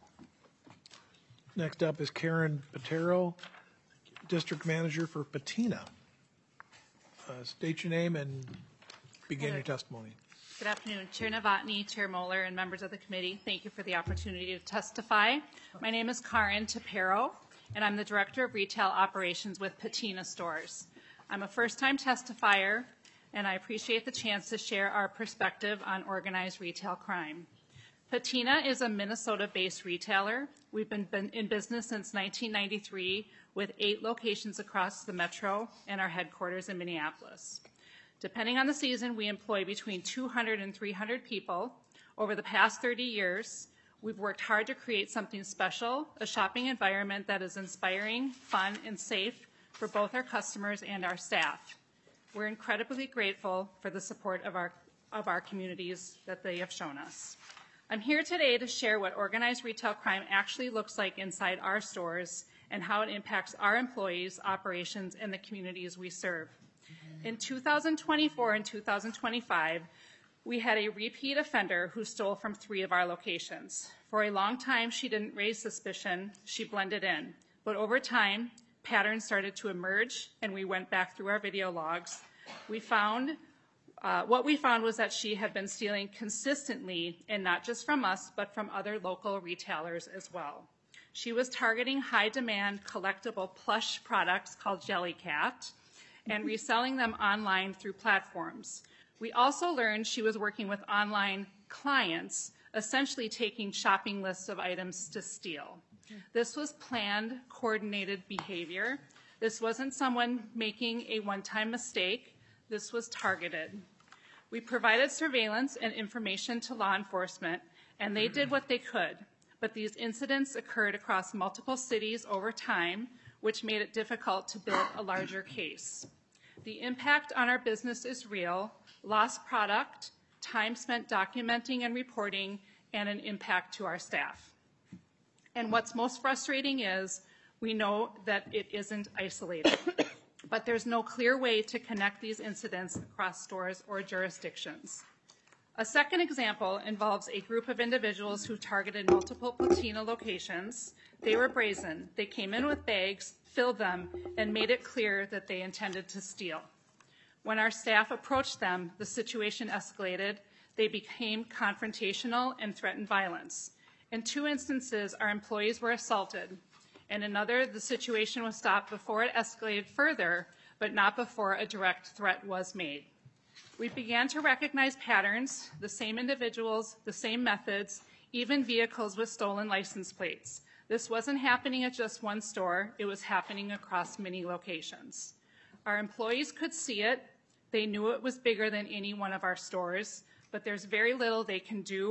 Next up is Karen Patero, District Manager for Patina. State your name and begin your testimony. Good afternoon, Chair Novotny, Chair Moeller, and members of the committee. Thank you for the opportunity to testify. My name is Karen Tapero, and I'm the Director of Retail Operations with Patina Stores. I'm a first-time testifier, and I appreciate the chance to share our perspective on organized retail crime. Patina is a Minnesota-based retailer. We've been in business since 1993 with 8 locations across the metro and our headquarters in Minneapolis. Depending on the season, we employ between 200 and 300 people. Over the past 30 years, we've worked hard to create something special, a shopping environment that is inspiring, fun, and safe for both our customers and our staff. We're incredibly grateful for the support of our communities that they have shown us. I'm here today to share what organized retail crime actually looks like inside our stores and how it impacts our employees, operations, and the communities we serve. In 2024 and 2025, we had a repeat offender who stole from 3 of our locations. For a long time, she didn't raise suspicion, she blended in. But over time, patterns started to emerge, and we went back through our video logs. What we found was that she had been stealing consistently, and not just from us, but from other local retailers as well. She was targeting high-demand collectible plush products called Jellycat, and reselling them online through platforms. We also learned she was working with online clients, essentially taking shopping lists of items to steal. This was planned, coordinated behavior. This wasn't someone making a one-time mistake. This was targeted. We provided surveillance and information to law enforcement, and they did what they could. But these incidents occurred across multiple cities over time, which made it difficult to build a larger case. The impact on our business is real: lost product, time spent documenting and reporting, and an impact to our staff. And what's most frustrating is we know that it isn't isolated, but there's no clear way to connect these incidents across stores or jurisdictions. A second example involves a group of individuals who targeted multiple Patina locations. They were brazen. They came in with bags, filled them, and made it clear that they intended to steal. When our staff approached them, the situation escalated. They became confrontational and threatened violence. In 2 instances, our employees were assaulted. In another, the situation was stopped before it escalated further, but not before a direct threat was made. We began to recognize patterns, the same individuals, the same methods, even vehicles with stolen license plates. This wasn't happening at just one store. It was happening across many locations. Our employees could see it. They knew it was bigger than any one of our stores, but there's very little they can do,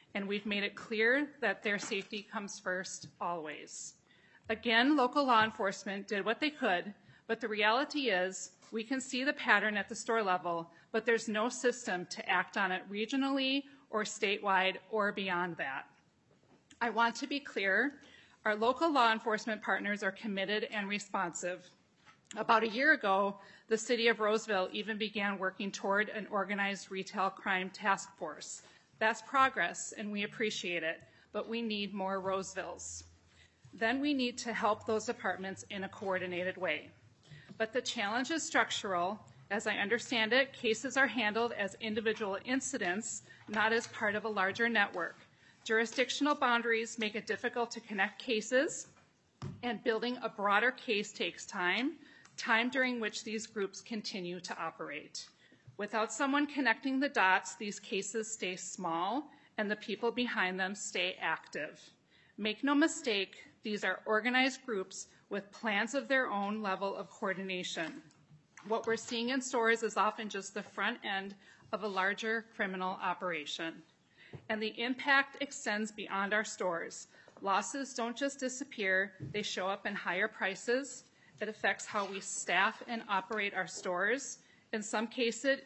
and we've made it clear that their safety comes first always. Again, local law enforcement did what they could, but the reality is we can see the pattern at the store level, but there's no system to act on it regionally or statewide or beyond that. I want to be clear, our local law enforcement partners are committed and responsive. About a year ago, the City of Roseville even began working toward an organized retail crime task force. That's progress, and we appreciate it, but we need more Rosevilles. Then we need to help those departments in a coordinated way. But the challenge is structural. As I understand it, cases are handled as individual incidents, not as part of a larger network. Jurisdictional boundaries make it difficult to connect cases, and building a broader case takes time during which these groups continue to operate. Without someone connecting the dots, these cases stay small, and the people behind them stay active. Make no mistake, these are organized groups with plans of their own level of coordination. What we're seeing in stores is often just the front end of a larger criminal operation. And the impact extends beyond our stores. Losses don't just disappear, they show up in higher prices. It affects how we staff and operate our stores. In some cases,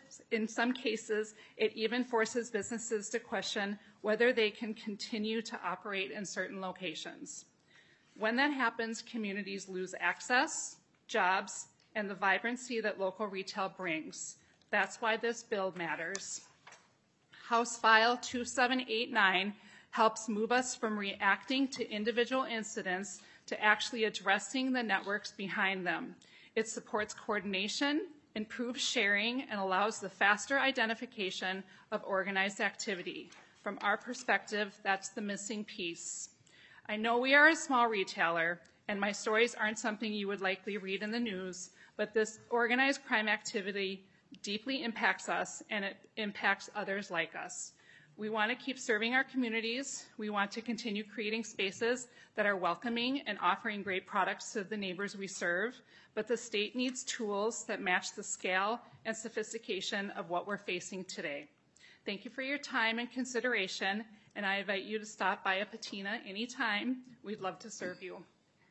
it even forces businesses to question whether they can continue to operate in certain locations. When that happens, communities lose access, jobs, and the vibrancy that local retail brings. That's why this bill matters. House File 2789 helps move us from reacting to individual incidents to actually addressing the networks behind them. It supports coordination, improves sharing, and allows the faster identification of organized activity. From our perspective, that's the missing piece. I know we are a small retailer, and my stories aren't something you would likely read in the news, but this organized crime activity deeply impacts us, and it impacts others like us. We want to keep serving our communities. We want to continue creating spaces that are welcoming and offering great products to the neighbors we serve, but the state needs tools that match the scale and sophistication of what we're facing today. Thank you for your time and consideration, and I invite you to stop by a patina anytime. We'd love to serve you.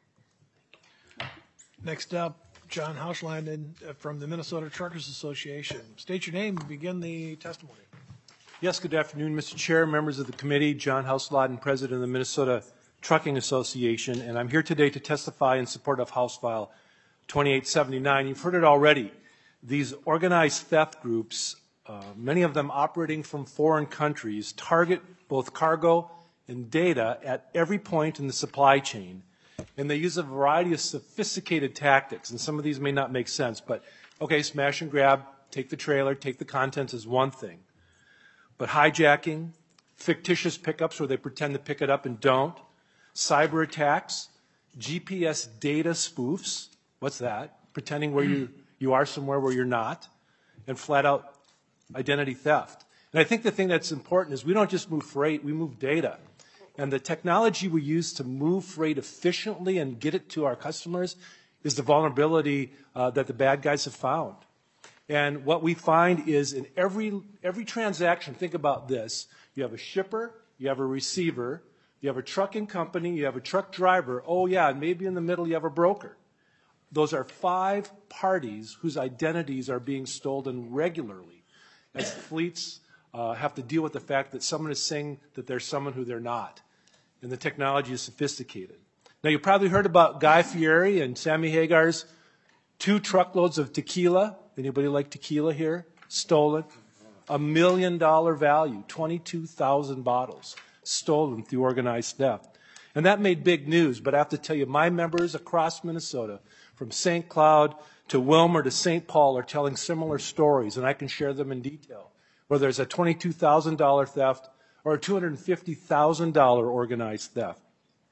Next up, John Hauslein from the Minnesota Truckers Association. State your name and begin the testimony. Yes, good afternoon, Mr. Chair, members of the committee. John Hauslein, President of the Minnesota Trucking Association, and I'm here today to testify in support of House File 2879. You've heard it already. These organized theft groups, many of them operating from foreign countries, target both cargo and data at every point in the supply chain. And they use a variety of sophisticated tactics, and some of these may not make sense, but okay, smash and grab, take the trailer, take the contents is one thing. But hijacking, fictitious pickups where they pretend to pick it up and don't, cyber attacks, GPS data spoofs, what's that? Pretending where you are somewhere where you're not, and flat out identity theft. And I think the thing that's important is we don't just move freight, we move data. And the technology we use to move freight efficiently and get it to our customers is the vulnerability that the bad guys have found. And what we find is in every transaction, think about this, you have a shipper, you have a receiver, you have a trucking company, you have a truck driver, oh yeah, and maybe in the middle you have a broker. Those are 5 parties whose identities are being stolen regularly as fleets have to deal with the fact that someone is saying that they're someone who they're not. And the technology is sophisticated. Now, you probably heard about Guy Fieri and Sammy Hagar's 2 truckloads of tequila. Anybody like tequila here? Stolen. $1 million value, 22,000 bottles stolen through organized theft. And that made big news, but I have to tell you, my members across Minnesota, from St. Cloud to Wilmer to St. Paul, are telling similar stories, and I can share them in detail. Whether it's a $22,000 theft or a $250,000 organized theft.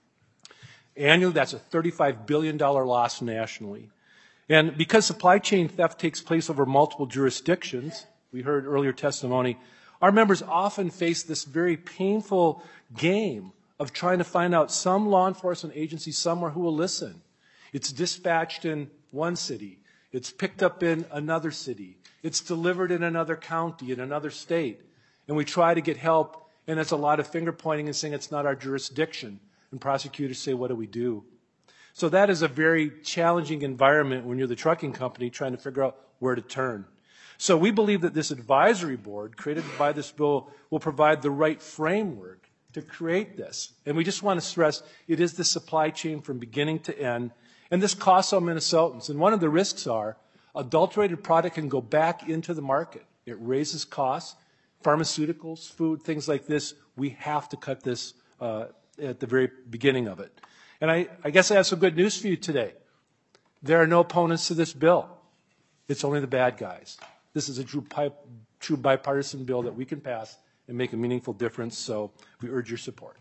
Annually, that's a $35 billion loss nationally. And because supply chain theft takes place over multiple jurisdictions, we heard earlier testimony, our members often face this very painful game of trying to find out some law enforcement agency somewhere who will listen. It's dispatched in one city. It's picked up in another city. It's delivered in another county, in another state. And we try to get help, And it's a lot of finger pointing and saying it's not our jurisdiction. And prosecutors say, what do we do? So that is a very challenging environment when you're the trucking company trying to figure out where to turn. So we believe that this advisory board created by this bill will provide the right framework to create this. And we just want to stress it is the supply chain from beginning to end. And this costs all Minnesotans. And one of the risks are adulterated product can go back into the market. It raises costs. Pharmaceuticals, food, things like this, we have to cut this at the very beginning of it. And I guess I have some good news for you today. There are no opponents to this bill. It's only the bad guys. This is a true bipartisan bill that we can pass and make a meaningful difference, so we urge your support.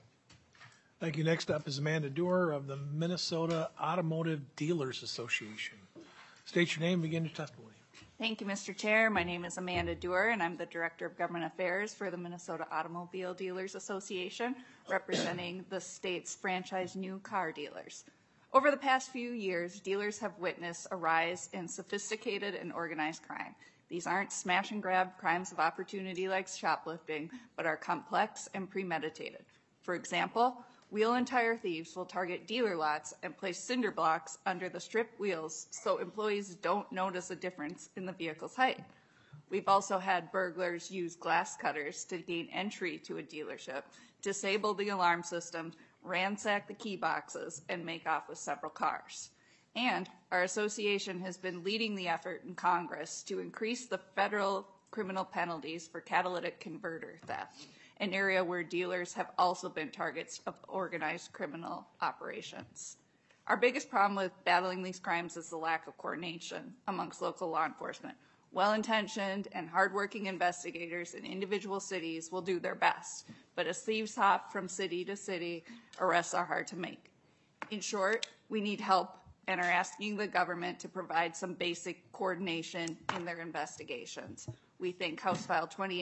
Thank you. Next up is Amanda Doerr of the Minnesota Automotive Dealers Association. State your name and begin your testimony. Thank you, Mr. Chair. My name is Amanda Doerr, and I'm the Director of Government Affairs for the Minnesota Automobile Dealers Association, representing the state's franchised new car dealers. Over the past few years, dealers have witnessed a rise in sophisticated and organized crime. These aren't smash and grab crimes of opportunity like shoplifting, but are complex and premeditated. For example, wheel and tire thieves will target dealer lots and place cinder blocks under the stripped wheels so employees don't notice a difference in the vehicle's height. We've also had burglars use glass cutters to gain entry to a dealership, disable the alarm system, ransack the key boxes, and make off with several cars. And our association has been leading the effort in Congress to increase the federal criminal penalties for catalytic converter theft, an area where dealers have also been targets of organized criminal operations. Our biggest problem with battling these crimes is the lack of coordination amongst local law enforcement. Well-intentioned and hardworking investigators in individual cities will do their best, but as thieves hop from city to city, arrests are hard to make. In short, we need help and are asking the government to provide some basic coordination in their investigations. We think House File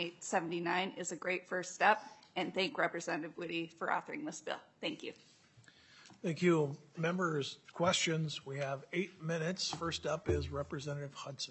2879 is a great first step, and thank Representative Witte for authoring this bill. Thank you. Thank you. Members, questions? We have 8 minutes. First up is Representative Hudson.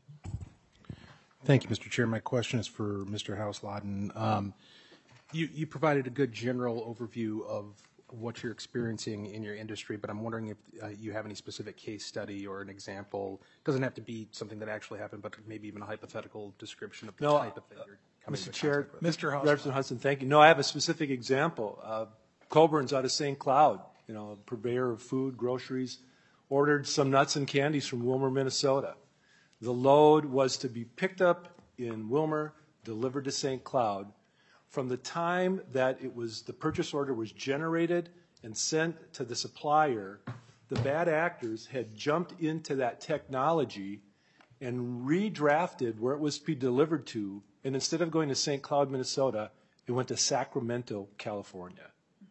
Thank you, Mr. Chair. My question is for Mr. House-Lawton. You provided a good general overview of what you're experiencing in your industry, but I'm wondering if you have any specific case study or an example. It doesn't have to be something that actually happened, but maybe even a hypothetical description of the type of thing you're coming Mr. into Chair, contact with. Mr. Representative Hudson, thank you. No, I have a specific example. Coburn's out of St. Cloud, a purveyor of food, groceries, ordered some nuts and candies from Wilmer, Minnesota. The load was to be picked up in Wilmer, delivered to St. Cloud. From the time that the purchase order was generated and sent to the supplier, the bad actors had jumped into that technology and redrafted where it was to be delivered to, and instead of going to St. Cloud, Minnesota, it went to Sacramento, California.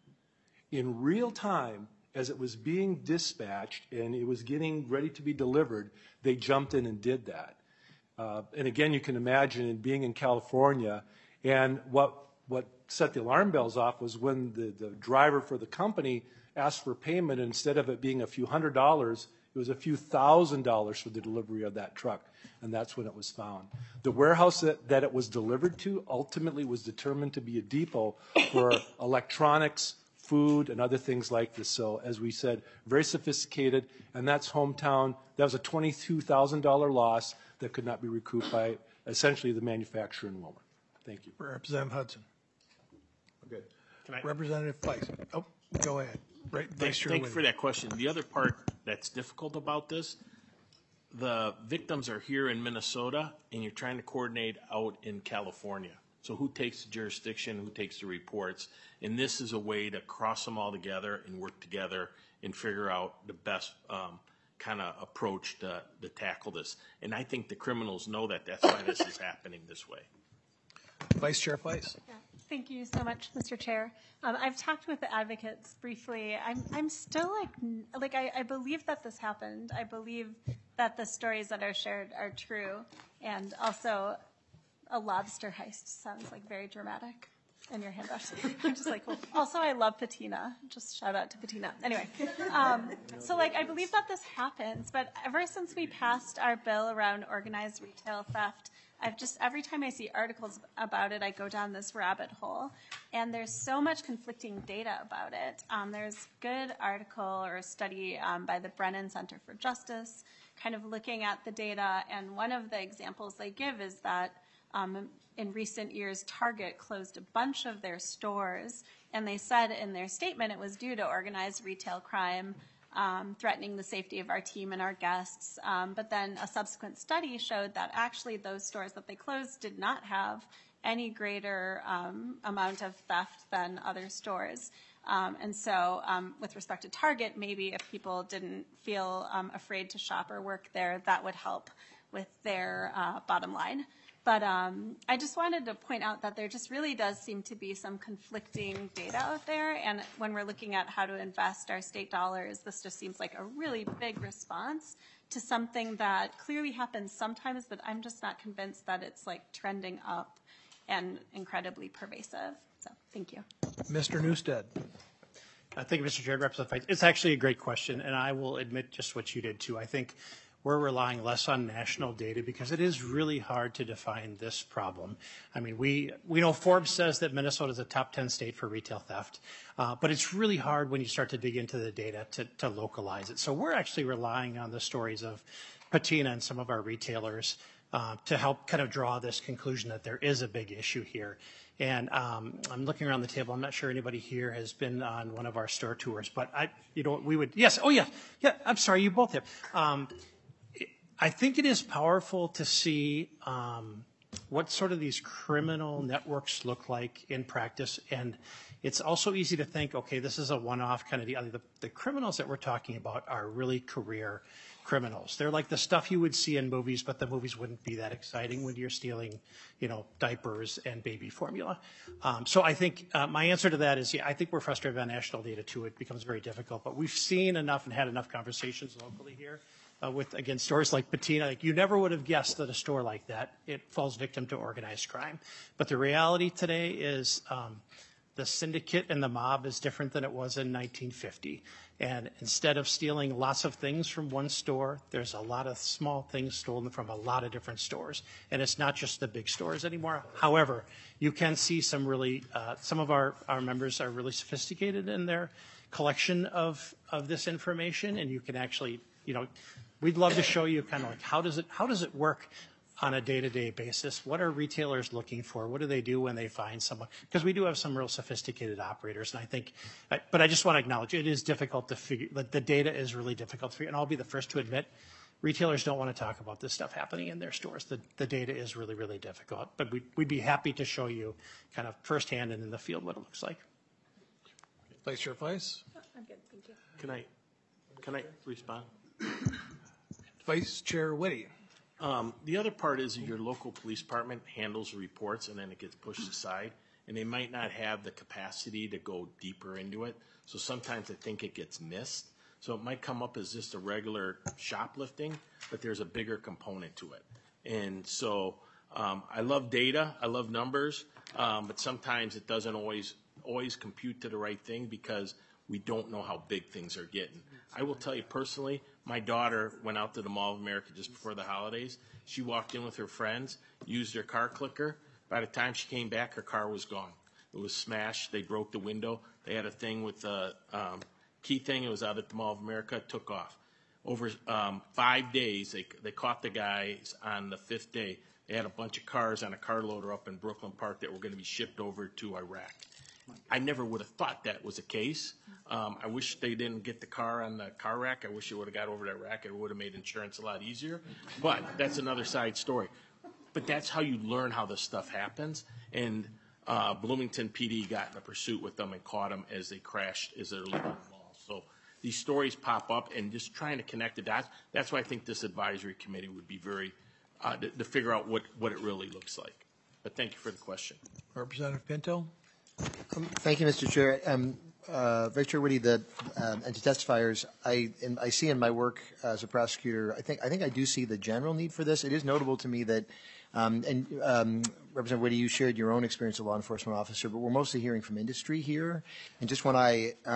In real time, as it was being dispatched and it was getting ready to be delivered, they jumped in and did that. And again, you can imagine being in California, and what set the alarm bells off was when the driver for the company asked for payment, and instead of it being a few $100s, it was a few $1,000s for the delivery of that truck, and that's when it was found. The warehouse that it was delivered to ultimately was determined to be a depot for electronics, food, and other things like this. So, as we said, very sophisticated, and that's hometown. That was a $22,000 loss that could not be recouped by essentially the manufacturer in Wilmer. Thank you. Representative Hudson. Good. Representative Fleiss. Oh, go ahead. Thank you for that question. The other part that's difficult about this, the victims are here in Minnesota, and you're trying to coordinate out in California. So who takes the jurisdiction, who takes the reports? And this is a way to cross them all together and work together and figure out the best kind of approach to tackle this. And I think the criminals know that. That's why this is happening this way. Vice Chair Fleiss. Yeah. Thank you so much, Mr. Chair. I've talked with the advocates briefly. I'm still I believe that this happened. I believe that the stories that are shared are true. And also, a lobster heist sounds like very dramatic. and your hand wash. I'm just like, well, also I love patina. Just shout out to patina. Anyway, so like I believe that this happens, but ever since we passed our bill around organized retail theft, I've just, every time I see articles about it, I go down this rabbit hole. And there's so much conflicting data about it. There's a good article or a study by the Brennan Center for Justice kind of looking at the data. And one of the examples they give is that in recent years, Target closed a bunch of their stores. And they said in their statement it was due to organized retail crime, threatening the safety of our team and our guests. But then a subsequent study showed that actually those stores that they closed did not have any greater amount of theft than other stores. And so with respect to Target, maybe if people didn't feel afraid to shop or work there, that would help with their bottom line. But I just wanted to point out that there just really does seem to be some conflicting data out there. And when we're looking at how to invest our state dollars, this just seems like a really big response to something that clearly happens sometimes, but I'm just not convinced that it's like trending up and incredibly pervasive. So thank you. Mr. Newstead. Thank you, Mr. Chair. Representative Feist. It's actually a great question, and I will admit just what you did too. I think we're relying less on national data because it is really hard to define this problem. I mean, we know Forbes says that Minnesota is a top 10 state for retail theft, but it's really hard when you start to dig into the data to localize it. So we're actually relying on the stories of Patina and some of our retailers to help kind of draw this conclusion that there is a big issue here. And I'm looking around the table. I'm not sure anybody here has been on one of our store tours, but we would, yes, oh yeah, I'm sorry, you both have. I think it is powerful to see what sort of these criminal networks look like in practice. And it's also easy to think, okay, this is a one-off kind of deal. The criminals that we're talking about are really career criminals. They're like the stuff you would see in movies, but the movies wouldn't be that exciting when you're stealing, diapers and baby formula. So I think my answer to that is, yeah, I think we're frustrated by national data too. It becomes very difficult, but we've seen enough and had enough conversations locally here with, again, stores like Patina. Like, you never would have guessed that a store like that, it falls victim to organized crime. But the reality today is the syndicate and the mob is different than it was in 1950. And instead of stealing lots of things from one store, there's a lot of small things stolen from a lot of different stores. And it's not just the big stores anymore. However, you can see some really, some of our members are really sophisticated in their collection of this information. And you can actually, we'd love to show you kind of like how does it work on a day-to-day basis? What are retailers looking for? What do they do when they find someone? Because we do have some real sophisticated operators, and I think, but I just want to acknowledge it is difficult to figure, the data is really difficult to figure, and I'll be the first to admit, retailers don't want to talk about this stuff happening in their stores. The data is really, really difficult, but we'd be happy to show you kind of firsthand and in the field what it looks like. Vice Chair Feist. I'm good, thank you. Can I respond? Vice Chair Whitty. The other part is your local police department handles reports and then it gets pushed aside, and they might not have the capacity to go deeper into it. So sometimes I think it gets missed. So it might come up as just a regular shoplifting, but there's a bigger component to it. And so I love data, I love numbers, but sometimes it doesn't always compute to the right thing because we don't know how big things are getting. I will tell you personally, my daughter went out to the Mall of America just before the holidays. She walked in with her friends, used their car clicker. By the time she came back, her car was gone. It was smashed. They broke the window. They had a thing with the key thing. It was out at the Mall of America. It took off. Over 5 days, they caught the guys on the 5th day. They had a bunch of cars on a car loader up in Brooklyn Park that were going to be shipped over to Iraq. I never would have thought that was the case. I wish they didn't get the car on the car rack. I wish it would have got over to Iraq. It would have made insurance a lot easier. But that's another side story. But that's how you learn how this stuff happens. And Bloomington PD got in a pursuit with them and caught them as they crashed as they're leaving the mall. So these stories pop up, and just trying to connect the dots. That's why I think this advisory committee would be very to figure out what it really looks like. But thank you for the question. Representative Pinto. Thank you, Mr. Chair. Victor Whitty, and to testifiers, I see in my work as a prosecutor, I think I do see the general need for this. It is notable to me that, Representative Whitty, you shared your own experience as a law enforcement officer, but we're mostly hearing from industry here. And just when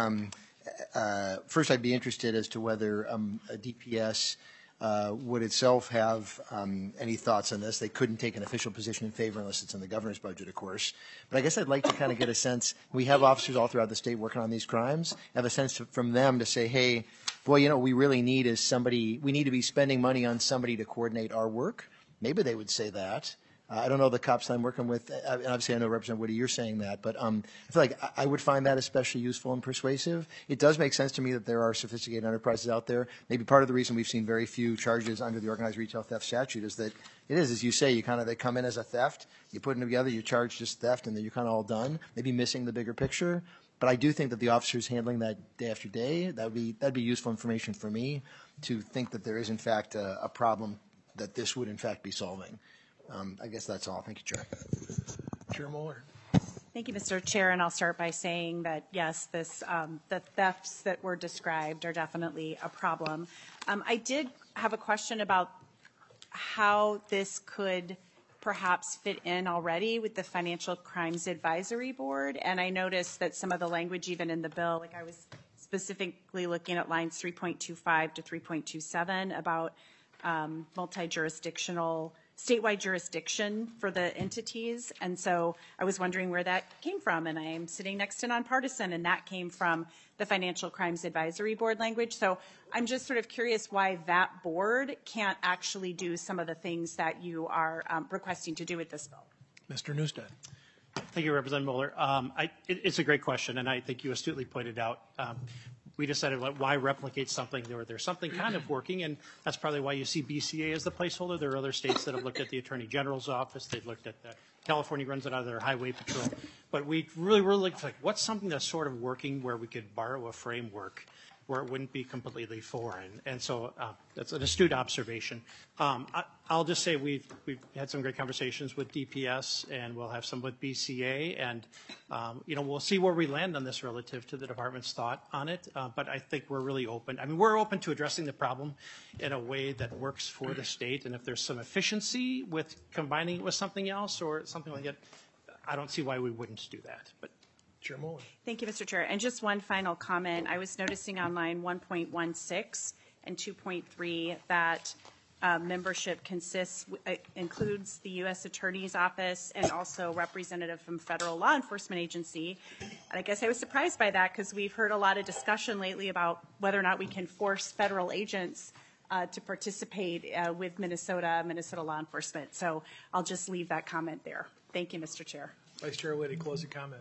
first I'd be interested as to whether a DPS would itself have any thoughts on this. They couldn't take an official position in favor unless it's in the governor's budget, of course. But I guess I'd like to kind of get a sense. We have officers all throughout the state working on these crimes. Have a sense from them to say, hey, boy, you know, what we really need is somebody. We need to be spending money on somebody to coordinate our work. Maybe they would say that. I don't know the cops I'm working with, and obviously I know Representative Whitty, you're saying that, but I feel like I would find that especially useful and persuasive. It does make sense to me that there are sophisticated enterprises out there. Maybe part of the reason we've seen very few charges under the organized retail theft statute is that it is, as you say, they come in as a theft, you put them together, you charge just theft, and then you're kind of all done, maybe missing the bigger picture. But I do think that the officers handling that day after day, that'd be useful information for me to think that there is, in fact, a problem that this would, in fact, be solving. I guess that's all. Thank you, Chair. Chair Mueller. Thank you, Mr. Chair, and I'll start by saying that, yes, the thefts that were described are definitely a problem. I did have a question about how this could perhaps fit in already with the Financial Crimes Advisory Board, and I noticed that some of the language even in the bill, like I was specifically looking at lines 3.25 to 3.27 about multi-jurisdictional statewide jurisdiction for the entities. And so I was wondering where that came from. And I am sitting next to Nonpartisan, and that came from the Financial Crimes Advisory Board language. So I'm just sort of curious why that board can't actually do some of the things that you are requesting to do with this bill. Mr. Newstead. Thank you, Representative Mueller. It's a great question, and I think you astutely pointed out we decided why replicate something where there's something kind of working, and that's probably why you see BCA as the placeholder. There are other states that have looked at the Attorney General's office. They've looked at California runs it out of their highway patrol. But we really looked like what's something that's sort of working where we could borrow a framework where it wouldn't be completely foreign. And so that's an astute observation. I'll just say we've had some great conversations with DPS, and we'll have some with BCA, and we'll see where we land on this relative to the department's thought on it. But I think we're really open. I mean, we're open to addressing the problem in a way that works for the state, and if there's some efficiency with combining it with something else or something like that, I don't see why we wouldn't do that. But Chair Mueller. Thank you, Mr. Chair. And just one final comment. I was noticing on line 1.16 and 2.3 that membership includes the U.S. Attorney's Office and also representative from federal law enforcement agency. And I guess I was surprised by that because we've heard a lot of discussion lately about whether or not we can force federal agents to participate with Minnesota law enforcement. So I'll just leave that comment there. Thank you, Mr. Chair. Vice Chair Whitty, closing comment.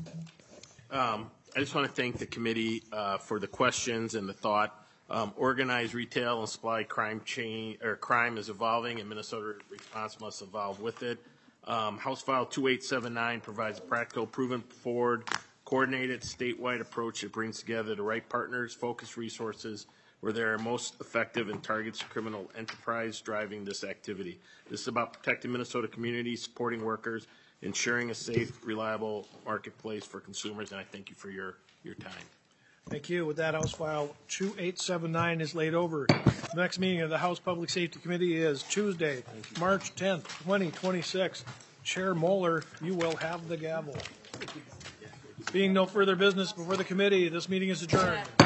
I just want to thank the committee for the questions and the thought. Organized retail and supply crime is evolving, and Minnesota's response must evolve with it. House File 2879 provides a practical, proven forward, coordinated statewide approach that brings together the right partners, focused resources where they are most effective and targets criminal enterprise driving this activity. This is about protecting Minnesota communities, supporting workers, ensuring a safe, reliable marketplace for consumers, and I thank you for your time. Thank you. With that, House File 2879 is laid over. The next meeting of the House Public Safety Committee is Tuesday, March 10th, 2026. Chair Mueller, you will have the gavel. Being no further business before the committee, this meeting is adjourned.